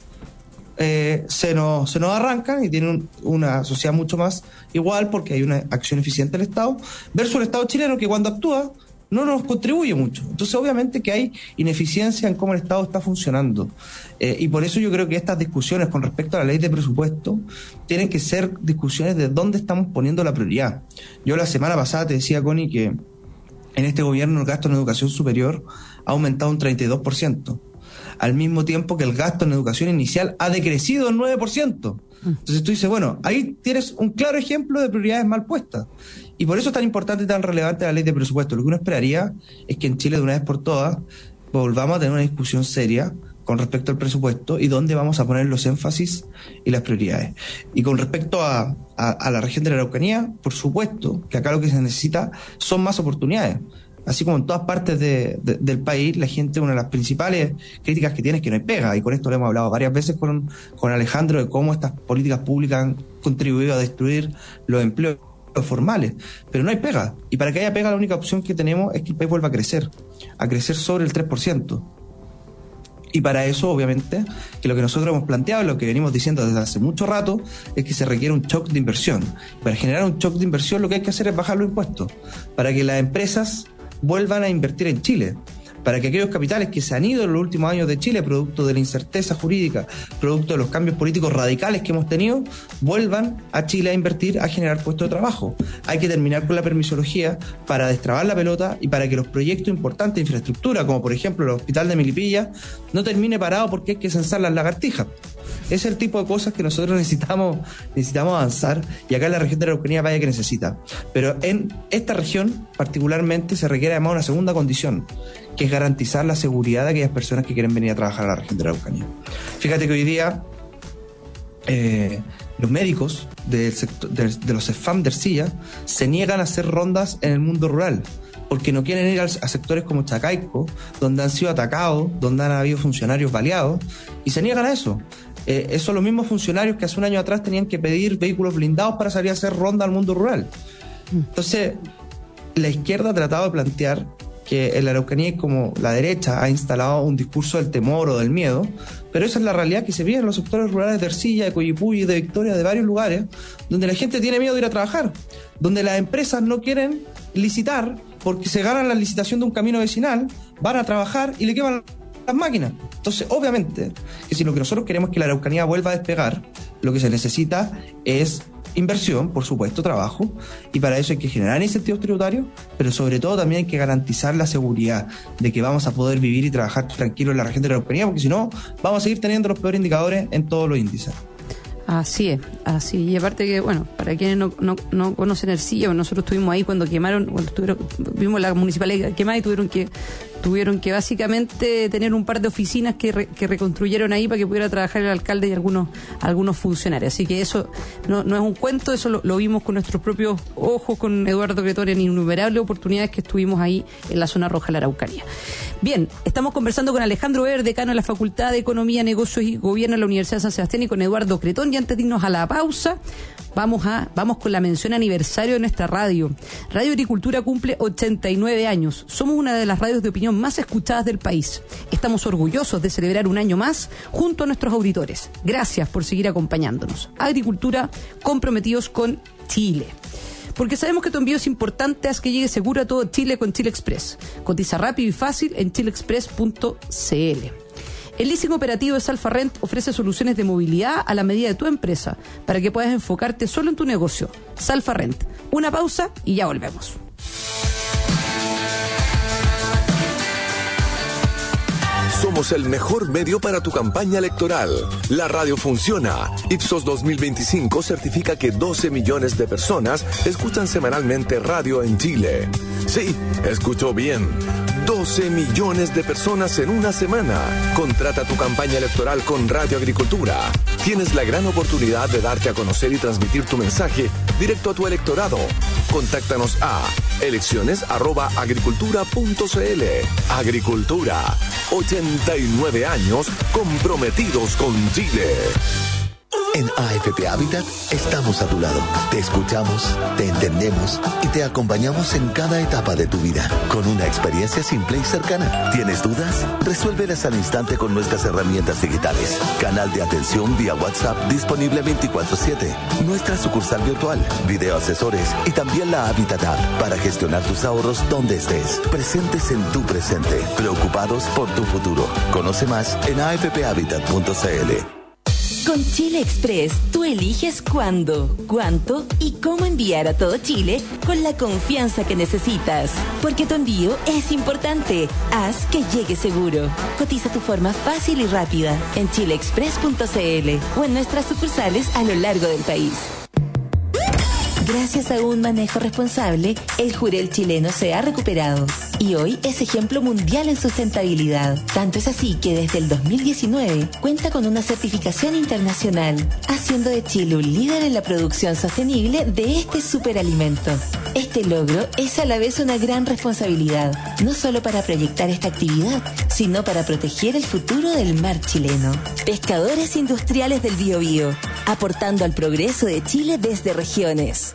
Speaker 2: Eh, se nos se nos arrancan y tienen un, una sociedad mucho más igual porque hay una acción eficiente del Estado, versus el Estado chileno que cuando actúa no nos contribuye mucho. Entonces, obviamente que hay ineficiencia en cómo el Estado está funcionando. Eh, y por eso yo creo que estas discusiones con respecto a la ley de presupuesto tienen que ser discusiones de dónde estamos poniendo la prioridad. Yo la semana pasada te decía, Connie, que en este gobierno el gasto en educación superior ha aumentado un treinta y dos por ciento, al mismo tiempo que el gasto en educación inicial ha decrecido un nueve por ciento. Entonces tú dices, bueno, ahí tienes un claro ejemplo de prioridades mal puestas. Y por eso es tan importante y tan relevante la ley de presupuesto. Lo que uno esperaría es que en Chile, de una vez por todas, volvamos a tener una discusión seria con respecto al presupuesto y dónde vamos a poner los énfasis y las prioridades. Y con respecto a, a, a la región de la Araucanía, por supuesto que acá lo que se necesita son más oportunidades. Así como en todas partes de, de, del país, la gente, una de las principales críticas que tiene es que no hay pega, y con esto lo hemos hablado varias veces con, con Alejandro, de cómo estas políticas públicas han contribuido a destruir los empleos formales, pero no hay pega, y para que haya pega la única opción que tenemos es que el país vuelva a crecer, a crecer sobre el tres por ciento. Y para eso, obviamente, que lo que nosotros hemos planteado, lo que venimos diciendo desde hace mucho rato, es que se requiere un shock de inversión. Para generar un shock de inversión lo que hay que hacer es bajar los impuestos, para que las empresas vuelvan a invertir en Chile, para que aquellos capitales que se han ido en los últimos años de Chile, producto de la incerteza jurídica, producto de los cambios políticos radicales que hemos tenido, vuelvan a Chile a invertir, a generar puestos de trabajo. Hay que terminar con la permisología para destrabar la pelota y para que los proyectos importantes de infraestructura, como por ejemplo el hospital de Melipilla, no termine parado porque hay que censar las lagartijas. Es el tipo de cosas que nosotros necesitamos necesitamos avanzar, y acá en la región de la Araucanía vaya que necesita. Pero en esta región particularmente se requiere además una segunda condición, que es garantizar la seguridad de aquellas personas que quieren venir a trabajar a la región de la Araucanía. Fíjate que hoy día eh, los médicos del sector, de, de los CEFAM de Ercilla se niegan a hacer rondas en el mundo rural, porque no quieren ir a, a sectores como Chacaico, donde han sido atacados, donde han habido funcionarios baleados, y se niegan a eso. Eh, esos son los mismos funcionarios que hace un año atrás tenían que pedir vehículos blindados para salir a hacer ronda al mundo rural. Entonces, la izquierda ha tratado de plantear que en la Araucanía, como la derecha ha instalado un discurso del temor o del miedo, pero esa es la realidad que se vive en los sectores rurales de Ercilla, de Coyipulli, de Victoria, de varios lugares, donde la gente tiene miedo de ir a trabajar, donde las empresas no quieren licitar porque se ganan la licitación de un camino vecinal, van a trabajar y le queman las máquinas. Entonces, obviamente, que si lo que nosotros queremos es que la Araucanía vuelva a despegar, lo que se necesita es inversión, por supuesto, trabajo, y para eso hay que generar incentivos tributarios, pero sobre todo también hay que garantizar la seguridad de que vamos a poder vivir y trabajar tranquilos en la región de la Araucanía, porque si no, vamos a seguir teniendo los peores indicadores en todos los índices.
Speaker 10: Así es, así. Y aparte que, bueno, para quienes no, no, no conocen Ercilla, nosotros estuvimos ahí cuando quemaron, cuando estuvieron, vimos la municipalidad quemada y tuvieron que tuvieron que básicamente tener un par de oficinas que, re, que reconstruyeron ahí para que pudiera trabajar el alcalde y algunos algunos funcionarios. Así que eso no, no es un cuento, eso lo, lo vimos con nuestros propios ojos, con Eduardo Cretón, en innumerables oportunidades que estuvimos ahí en la zona roja de la Araucanía. Bien, estamos conversando con Alejandro Weber, decano de la Facultad de Economía, Negocios y Gobierno de la Universidad de San Sebastián, y con Eduardo Cretón. Y antes de irnos a la pausa, vamos a vamos con la mención aniversario de nuestra radio. Radio Agricultura cumple ochenta y nueve años. Somos una de las radios de opinión más escuchadas del país. Estamos orgullosos de celebrar un año más junto a nuestros auditores. Gracias por seguir acompañándonos. Agricultura, comprometidos con Chile. Porque sabemos que tu envío es importante, haz que llegue seguro a todo Chile con Chile Express. Cotiza rápido y fácil en chile express punto c l. El leasing operativo de Salfa Rent ofrece soluciones de movilidad a la medida de tu empresa para que puedas enfocarte solo en tu negocio. Salfa Rent. Una pausa y ya volvemos.
Speaker 1: Somos el mejor medio para tu campaña electoral. La radio funciona. Ipsos dos mil veinticinco certifica que doce millones de personas escuchan semanalmente radio en Chile. Sí, escuchó bien. doce millones de personas en una semana. Contrata tu campaña electoral con Radio Agricultura. Tienes la gran oportunidad de darte a conocer y transmitir tu mensaje directo a tu electorado. Contáctanos a elecciones arroba agricultura punto c l. Agricultura, ochenta y nueve años comprometidos con Chile.
Speaker 12: En A F P Habitat estamos a tu lado. Te escuchamos, te entendemos y te acompañamos en cada etapa de tu vida con una experiencia simple y cercana. ¿Tienes dudas? Resuélvelas al instante con nuestras herramientas digitales. Canal de atención vía WhatsApp disponible veinticuatro siete. Nuestra sucursal virtual, video asesores y también la Habitat App para gestionar tus ahorros donde estés. Presentes en tu presente, preocupados por tu futuro. Conoce más en a f p habitat punto c l.
Speaker 3: Con Chile Express, tú eliges cuándo, cuánto y cómo enviar a todo Chile con la confianza que necesitas. Porque tu envío es importante. Haz que llegue seguro. Cotiza tu forma fácil y rápida en chile express punto c l o en nuestras sucursales a lo largo del país. Gracias a un manejo responsable, el jurel chileno se ha recuperado y hoy es ejemplo mundial en sustentabilidad. Tanto es así que desde el dos mil diecinueve cuenta con una certificación internacional, haciendo de Chile un líder en la producción sostenible de este superalimento. Este logro es a la vez una gran responsabilidad, no solo para proyectar esta actividad, sino para proteger el futuro del mar chileno. Pescadores Industriales del Biobío, aportando al progreso de Chile desde regiones.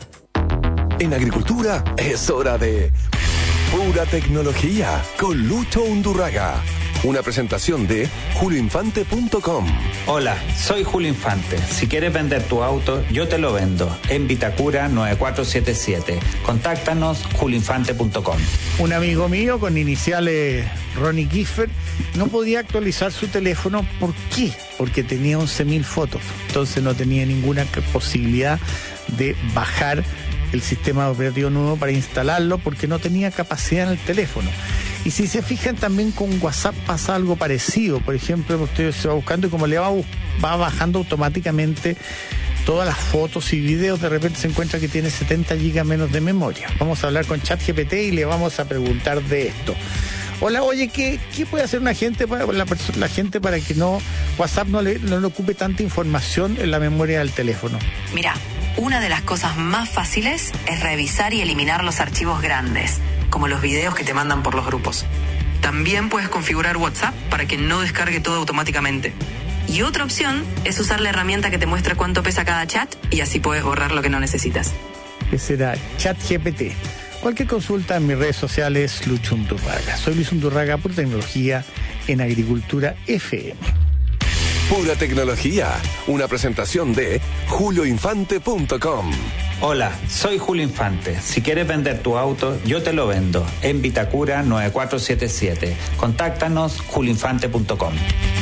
Speaker 1: En agricultura es hora de pura tecnología con Lucho Undurraga. Una presentación de julio infante punto com.
Speaker 13: Hola, soy Julio Infante. Si quieres vender tu auto, yo te lo vendo. En Vitacura nueve cuatro siete siete. Contáctanos julio infante punto com.
Speaker 14: Un amigo mío con iniciales Ronnie Giffer no podía actualizar su teléfono. ¿Por qué? Porque tenía once mil fotos. Entonces no tenía ninguna posibilidad de bajar el sistema operativo nuevo para instalarlo porque no tenía capacidad en el teléfono. Y si se fijan, también con WhatsApp pasa algo parecido. Por ejemplo, usted se va buscando y como le va, va bajando automáticamente todas las fotos y videos, de repente se encuentra que tiene setenta gigas menos de memoria. Vamos a hablar con ChatGPT y le vamos a preguntar de esto. Hola, oye, ¿qué, qué puede hacer una gente para, la, la gente para que no WhatsApp no le, no le ocupe tanta información en la memoria del teléfono?
Speaker 15: Mira, una de las cosas más fáciles es revisar y eliminar los archivos grandes, como los videos que te mandan por los grupos. También puedes configurar WhatsApp para que no descargue todo automáticamente. Y otra opción es usar la herramienta que te muestra cuánto pesa cada chat y así puedes borrar lo que no necesitas.
Speaker 14: Ese era ChatGPT. Cualquier consulta en mis redes sociales, Lucho Undurraga. Soy Luis Undurraga por Tecnología en Agricultura F M.
Speaker 1: Pura tecnología, una presentación de julio infante punto com.
Speaker 13: Hola, soy Julio Infante. Si quieres vender tu auto, yo te lo vendo. En Vitacura nueve cuatro siete siete. Contáctanos julio infante punto com.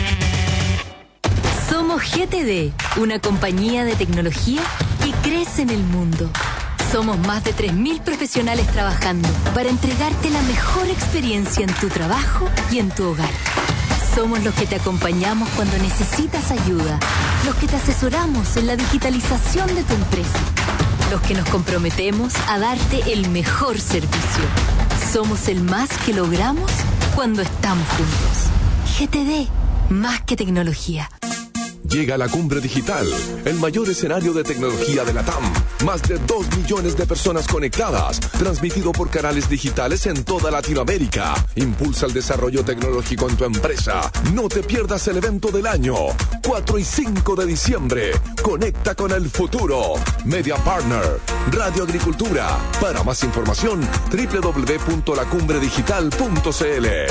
Speaker 4: Somos G T D, una compañía de tecnología que crece en el mundo. Somos más de tres mil profesionales trabajando para entregarte la mejor experiencia en tu trabajo y en tu hogar. Somos los que te acompañamos cuando necesitas ayuda, los que te asesoramos en la digitalización de tu empresa, los que nos comprometemos a darte el mejor servicio. Somos el más que logramos cuando estamos juntos. G T D, más que tecnología.
Speaker 1: Llega la Cumbre Digital, el mayor escenario de tecnología de la T A M. Más de dos millones de personas conectadas, transmitido por canales digitales en toda Latinoamérica. Impulsa el desarrollo tecnológico en tu empresa. No te pierdas el evento del año, cuatro y cinco de diciembre. Conecta con el futuro. Media Partner, Radio Agricultura. Para más información, doble u doble u doble u punto la cumbre digital punto c l.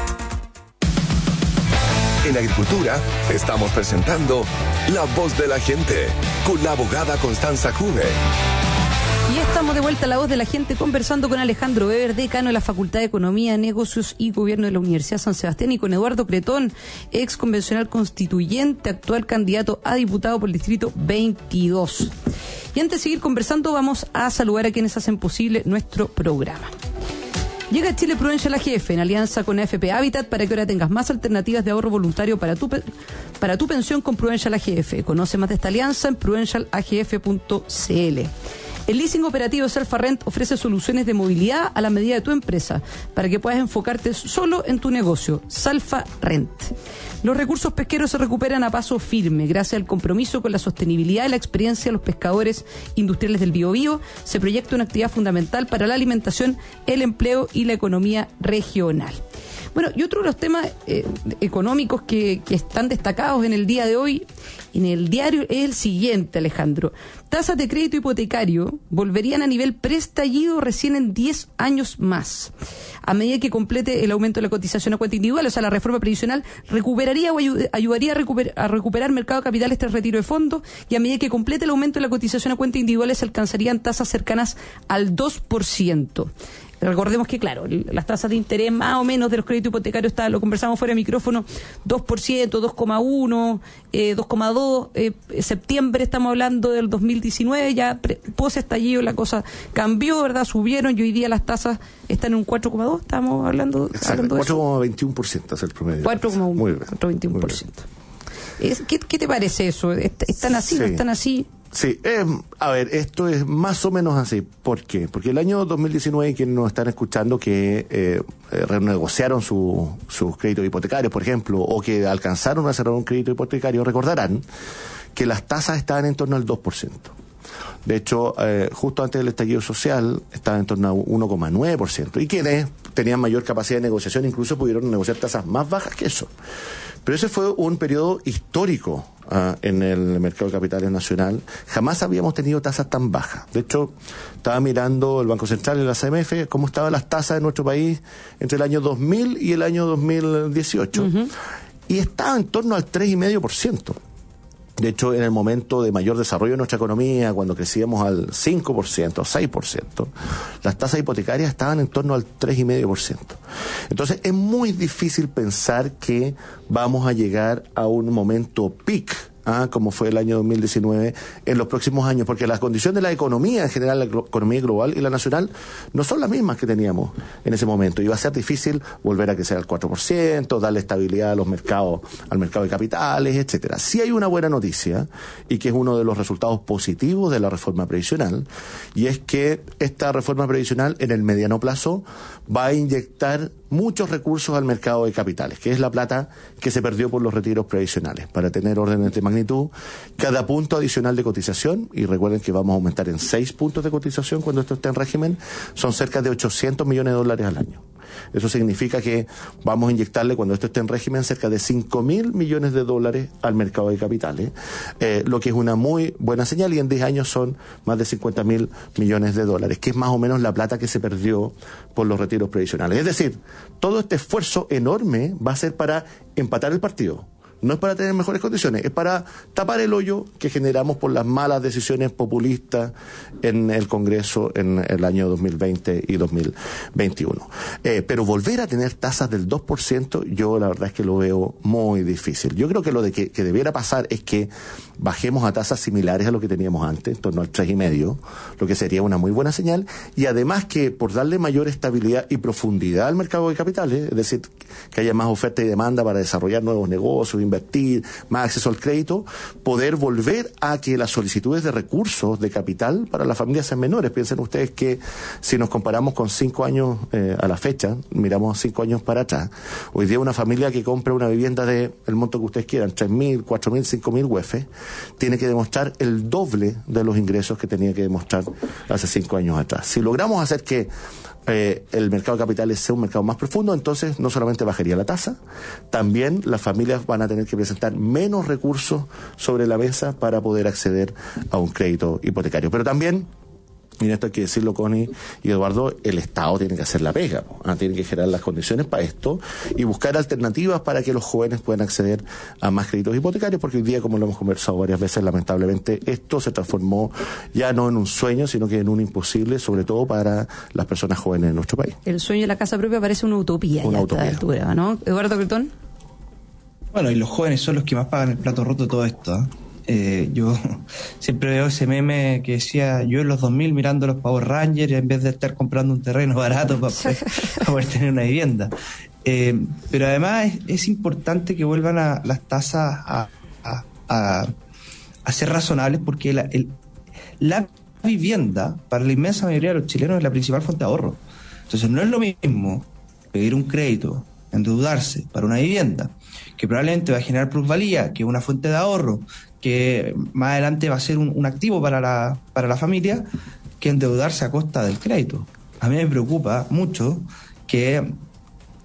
Speaker 1: En Agricultura estamos presentando La Voz de la Gente con la abogada Constanza Juve.
Speaker 10: Y estamos de vuelta a La Voz de la Gente conversando con Alejandro Weber, decano de la Facultad de Economía, Negocios y Gobierno de la Universidad San Sebastián, y con Eduardo Cretón, ex convencional constituyente, actual candidato a diputado por el Distrito veintidós. Y antes de seguir conversando, vamos a saludar a quienes hacen posible nuestro programa. Llega a Chile Prudential A G F en alianza con A F P Habitat para que ahora tengas más alternativas de ahorro voluntario para tu, para tu pensión con Prudential A G F. Conoce más de esta alianza en prudential a g f punto c l. El leasing operativo Salfa Rent ofrece soluciones de movilidad a la medida de tu empresa para que puedas enfocarte solo en tu negocio. Salfa Rent. Los recursos pesqueros se recuperan a paso firme. Gracias al compromiso con la sostenibilidad y la experiencia de los pescadores industriales del Biobío, se proyecta una actividad fundamental para la alimentación, el empleo y la economía regional. Bueno, y otro de los temas eh, económicos que, que están destacados en el día de hoy, en el diario, es el siguiente, Alejandro. Tasas de crédito hipotecario volverían a nivel preestallido recién en diez años más. A medida que complete el aumento de la cotización a cuenta individual, o sea, la reforma previsional, recuperaría o ayud- ayudaría a, recuper- a recuperar mercado de capitales tras retiro de fondos, y a medida que complete el aumento de la cotización a cuenta individuales se alcanzarían tasas cercanas al dos por ciento. Recordemos que, claro, las tasas de interés más o menos de los créditos hipotecarios, está, lo conversamos fuera de micrófono, dos por ciento, dos coma uno, eh, dos coma dos, eh, septiembre estamos hablando del dos mil diecinueve, ya post estallido la cosa cambió, ¿verdad? Subieron y hoy día las tasas están en un cuatro coma dos, estamos hablando,
Speaker 11: Exacto,
Speaker 10: hablando de
Speaker 11: cuatro coma veintiuno por ciento es el promedio.
Speaker 10: cuatro coma uno, cuatro coma veintiuno por ciento. Es, ¿qué, ¿Qué te parece eso? ¿Están así,
Speaker 11: sí.
Speaker 10: no están así?
Speaker 11: Sí, eh, a ver, esto es más o menos así. ¿Por qué? Porque el año dos mil diecinueve, quienes nos están escuchando que eh, eh, renegociaron su, sus créditos hipotecarios, por ejemplo, o que alcanzaron a cerrar un crédito hipotecario, recordarán que las tasas estaban en torno al dos por ciento. De hecho, eh, justo antes del estallido social estaban en torno a uno coma nueve por ciento. Y quienes tenían mayor capacidad de negociación incluso pudieron negociar tasas más bajas que eso. Pero ese fue un periodo histórico uh, en el mercado de capitales nacional. Jamás habíamos tenido tasas tan bajas. De hecho, estaba mirando el Banco Central y la C M F cómo estaban las tasas en nuestro país entre el año dos mil y el año dos mil dieciocho. Uh-huh. Y estaba en torno al tres coma cinco por ciento. De hecho, en el momento de mayor desarrollo de nuestra economía, cuando crecíamos al cinco por ciento, seis por ciento, las tasas hipotecarias estaban en torno al tres coma cinco por ciento. Entonces, es muy difícil pensar que vamos a llegar a un momento peak, ¿ah? como fue el año dos mil diecinueve, en los próximos años, porque las condiciones de la economía en general, la economía global y la nacional, no son las mismas que teníamos en ese momento. Y va a ser difícil volver a crecer al cuatro por ciento, darle estabilidad a los mercados, al mercado de capitales, etcétera. Sí hay una buena noticia, y que es uno de los resultados positivos de la reforma previsional, y es que esta reforma previsional en el mediano plazo va a inyectar muchos recursos al mercado de capitales, que es la plata que se perdió por los retiros previsionales. Para tener órdenes de magnitud, cada punto adicional de cotización, y recuerden que vamos a aumentar en seis puntos de cotización cuando esto esté en régimen, son cerca de ochocientos millones de dólares al año. Eso significa que vamos a inyectarle, cuando esto esté en régimen, cerca de cinco mil millones de dólares al mercado de capitales, eh, lo que es una muy buena señal, y en diez años son más de cincuenta mil millones de dólares, que es más o menos la plata que se perdió por los retiros previsionales. Es decir, todo este esfuerzo enorme va a ser para empatar el partido. No es para tener mejores condiciones, es para tapar el hoyo que generamos por las malas decisiones populistas en el Congreso en el año dos mil veinte y dos mil veintiuno. Eh, pero volver a tener tasas del dos por ciento, yo la verdad es que lo veo muy difícil. Yo creo que lo de que, que debiera pasar es que bajemos a tasas similares a lo que teníamos antes, en torno al tres coma cinco, lo que sería una muy buena señal, y además que por darle mayor estabilidad y profundidad al mercado de capitales, es decir, que haya más oferta y demanda para desarrollar nuevos negocios, invertir, más acceso al crédito, poder volver a que las solicitudes de recursos de capital para las familias sean menores. Piensen ustedes que si nos comparamos con cinco años eh, a la fecha, miramos cinco años para atrás, hoy día una familia que compra una vivienda de el monto que ustedes quieran, tres mil, cuatro mil, cinco mil U E F, tiene que demostrar el doble de los ingresos que tenía que demostrar hace cinco años atrás. Si logramos hacer que Eh, el mercado de capitales sea un mercado más profundo, entonces no solamente bajaría la tasa, también las familias van a tener que presentar menos recursos sobre la mesa para poder acceder a un crédito hipotecario. Pero también, y esto hay que decirlo, Connie y Eduardo, el Estado tiene que hacer la pega, ¿no? Tiene que generar las condiciones para esto y buscar alternativas para que los jóvenes puedan acceder a más créditos hipotecarios, porque hoy día, como lo hemos conversado varias veces, lamentablemente esto se transformó ya no en un sueño, sino que en un imposible, sobre todo para las personas jóvenes de nuestro país.
Speaker 10: El sueño de la casa propia parece una utopía
Speaker 11: una
Speaker 10: ya
Speaker 11: utopía.
Speaker 10: a esta altura, ¿no? Eduardo Cretón.
Speaker 2: Bueno, y los jóvenes son los que más pagan el plato roto de todo esto, ¿eh? Eh, yo siempre veo ese meme que decía yo en los dos mil mirando los Power Rangers en vez de estar comprando un terreno barato para poder, para poder tener una vivienda. Eh, pero además es, es importante que vuelvan a las tasas a, a, a, a ser razonables, porque la, el, la vivienda para la inmensa mayoría de los chilenos es la principal fuente de ahorro. Entonces no es lo mismo pedir un crédito, endeudarse para una vivienda que probablemente va a generar plusvalía, que es una fuente de ahorro, que más adelante va a ser un, un activo para la, para la familia, que endeudarse a costa del crédito. A mí me preocupa mucho que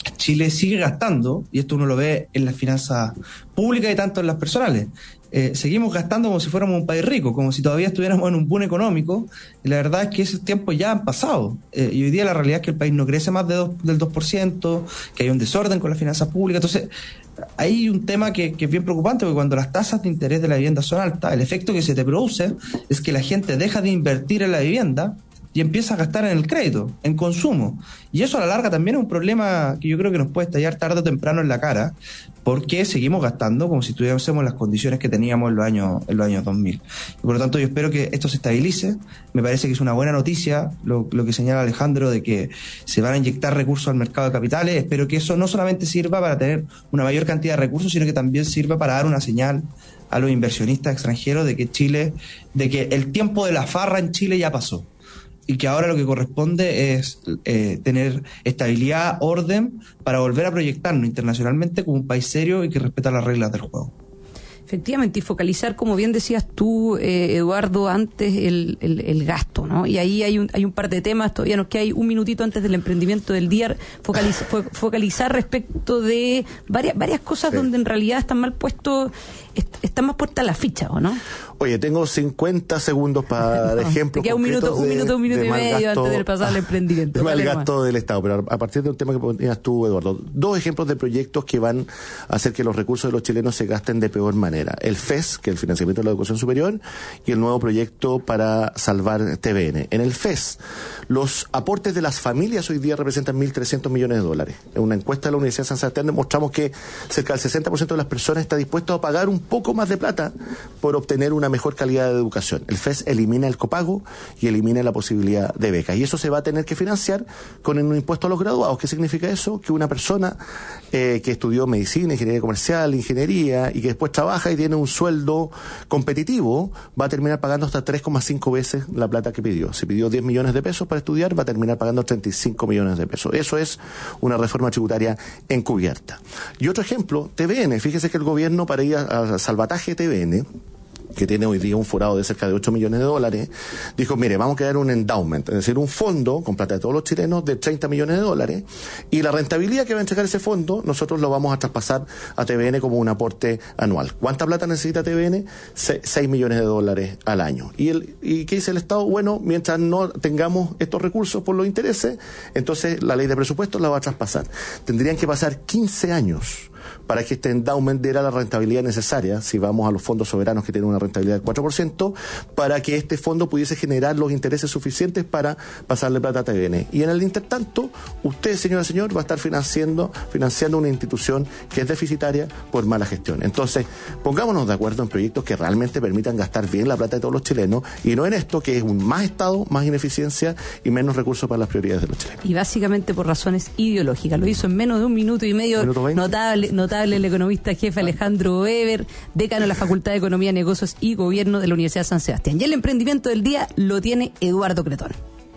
Speaker 2: Chile sigue gastando, y esto uno lo ve en las finanzas públicas y tanto en las personales. Eh, seguimos gastando como si fuéramos un país rico, como si todavía estuviéramos en un boom económico, y la verdad es que esos tiempos ya han pasado. Eh, y hoy día la realidad es que el país no crece más de dos, del dos por ciento, que hay un desorden con las finanzas públicas. Entonces, hay un tema que, que es bien preocupante, porque cuando las tasas de interés de la vivienda son altas, el efecto que se te produce es que la gente deja de invertir en la vivienda y empieza a gastar en el crédito, en consumo. Y eso a la larga también es un problema que yo creo que nos puede estallar tarde o temprano en la cara, porque seguimos gastando como si tuviésemos las condiciones que teníamos en los años, en los años dos mil. Y por lo tanto yo espero que esto se estabilice. Me parece que es una buena noticia lo, lo que señala Alejandro de que se van a inyectar recursos al mercado de capitales. Espero que eso no solamente sirva para tener una mayor cantidad de recursos, sino que también sirva para dar una señal a los inversionistas extranjeros de que Chile, de que el tiempo de la farra en Chile ya pasó. Y que ahora lo que corresponde es eh, tener estabilidad, orden, para volver a proyectarnos internacionalmente como un país serio y que respeta las reglas del juego.
Speaker 10: Efectivamente, y focalizar, como bien decías tú, eh, Eduardo, antes el, el, el gasto, ¿no? Y ahí hay un, hay un par de temas, todavía nos queda ahí un minutito antes del emprendimiento del día, focalizar, fo, focalizar respecto de varias, varias cosas sí. donde en realidad están mal puestos, est, están más puestas las fichas, ¿o no?
Speaker 11: Oye, tengo cincuenta segundos para dar ejemplos.
Speaker 10: Te queda un minuto,
Speaker 11: de,
Speaker 10: un minuto, un minuto y medio
Speaker 11: gasto,
Speaker 10: antes de pasar al emprendimiento.
Speaker 11: De mal gasto del Estado, pero a partir de un tema que ponías tú, Eduardo, dos ejemplos de proyectos que van a hacer que los recursos de los chilenos se gasten de peor manera. El F E S, que es el financiamiento de la educación superior, y el nuevo proyecto para salvar T V N. En el F E S, los aportes de las familias hoy día representan mil trescientos millones de dólares. En una encuesta de la Universidad de San Sebastián demostramos que cerca del sesenta por ciento de las personas está dispuesto a pagar un poco más de plata por obtener una mejor calidad de educación. El F E S elimina el copago y elimina la posibilidad de becas. Y eso se va a tener que financiar con un impuesto a los graduados. ¿Qué significa eso? Que una persona eh, que estudió medicina, ingeniería comercial, ingeniería, y que después trabaja y tiene un sueldo competitivo, va a terminar pagando hasta tres coma cinco veces la plata que pidió. Si pidió diez millones de pesos para estudiar, va a terminar pagando treinta y cinco millones de pesos. Eso es una reforma tributaria encubierta. Y otro ejemplo, T V N. Fíjese que el gobierno, para ir a, a salvataje T V N, que tiene hoy día un forado de cerca de ocho millones de dólares, dijo, mire, vamos a crear un endowment, es decir, un fondo con plata de todos los chilenos de treinta millones de dólares, y la rentabilidad que va a entregar ese fondo, nosotros lo vamos a traspasar a T V N como un aporte anual. ¿Cuánta plata necesita T V N? seis millones de dólares al año. ¿Y, el, ¿Y qué dice el Estado? Bueno, mientras no tengamos estos recursos por los intereses, entonces la ley de presupuestos la va a traspasar. Tendrían que pasar quince años para que este endowment diera la rentabilidad necesaria, si vamos a los fondos soberanos que tienen una rentabilidad del cuatro por ciento, para que este fondo pudiese generar los intereses suficientes para pasarle plata a T V N. Y en el intertanto, usted, señora, señor, va a estar financiando, financiando una institución que es deficitaria por mala gestión. Entonces, pongámonos de acuerdo en proyectos que realmente permitan gastar bien la plata de todos los chilenos, y no en esto que es un más Estado, más ineficiencia y menos recursos para las prioridades de los chilenos.
Speaker 10: Y básicamente por razones ideológicas. Lo hizo en menos de un minuto y medio. Minuto notable, notable el economista jefe Alejandro Weber, decano de la Facultad de Economía, Negocios y Gobierno de la Universidad de San Sebastián. Y el emprendimiento del día lo tiene Eduardo Cretón.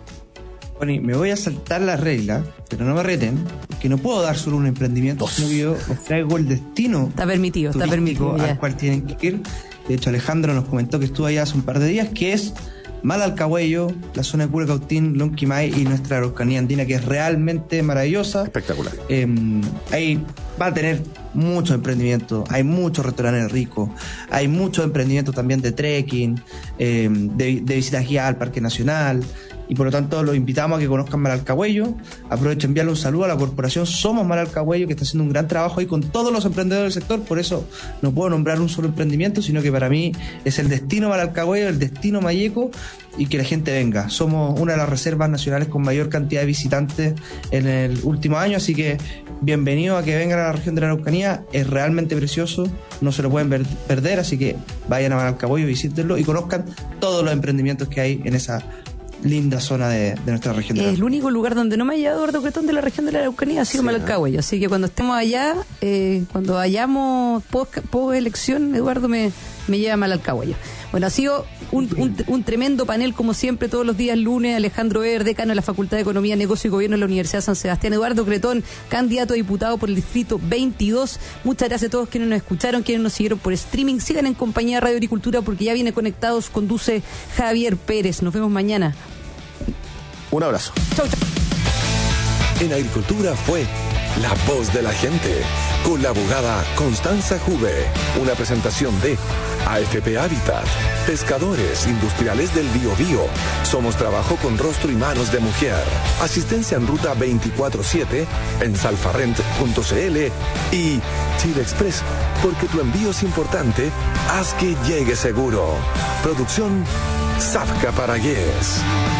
Speaker 2: Bueno, me voy a saltar la regla, pero no me reten, porque no puedo dar solo un emprendimiento, sino que yo les traigo el destino.
Speaker 10: Está permitido, está permitido.
Speaker 2: Al
Speaker 10: ya.
Speaker 2: cual tienen que ir. De hecho, Alejandro nos comentó que estuvo allá hace un par de días, que es Malalcahuello, la zona de Curacautín, Lonquimay y nuestra Araucanía andina, que es realmente maravillosa.
Speaker 11: Espectacular.
Speaker 2: Eh, ahí va a tener muchos emprendimientos, hay muchos restaurantes ricos, hay muchos emprendimientos también de trekking, eh, de, de visitas guiadas al Parque Nacional, y por lo tanto los invitamos a que conozcan Malalcahuello. Aprovecho a enviarle un saludo a la corporación Somos Malalcahuello, que está haciendo un gran trabajo ahí con todos los emprendedores del sector. Por eso no puedo nombrar un solo emprendimiento, sino que para mí es el destino Malalcahuello, el destino Mayeco, y que la gente venga. Somos una de las reservas nacionales con mayor cantidad de visitantes en el último año, así que bienvenido a que vengan a la región de la Araucanía. Es realmente precioso, no se lo pueden ver, perder, así que vayan a Malalcahuello, visítenlo y conozcan todos los emprendimientos que hay en esa linda zona de, de nuestra región.
Speaker 10: Es el único lugar donde no me ha llevado Eduardo Cretón de la región de la Araucanía, ha sido sí, Malalcahuello. Así que cuando estemos allá, eh, cuando vayamos post, post elección, Eduardo me, me lleva a Malalcahuello. Bueno, ha sido un, un, un tremendo panel, como siempre, todos los días lunes. Alejandro Weber, decano de la Facultad de Economía, Negocio y Gobierno de la Universidad de San Sebastián. Eduardo Cretón, candidato a diputado por el Distrito veintidós. Muchas gracias a todos quienes nos escucharon, quienes nos siguieron por streaming. Sigan en compañía de Radio Agricultura, porque ya viene Conectados, conduce Javier Pérez. Nos vemos mañana.
Speaker 11: Un abrazo.
Speaker 10: Chau, chau.
Speaker 1: En Agricultura fue la voz de la gente, con la abogada Constanza Juve. Una presentación de A F P Habitat, Pescadores Industriales del Biobío. Somos trabajo con rostro y manos de mujer. Asistencia en ruta veinticuatro siete en salfarrent punto c l y Chile Express, porque tu envío es importante, haz que llegue seguro. Producción Zafka Paragués.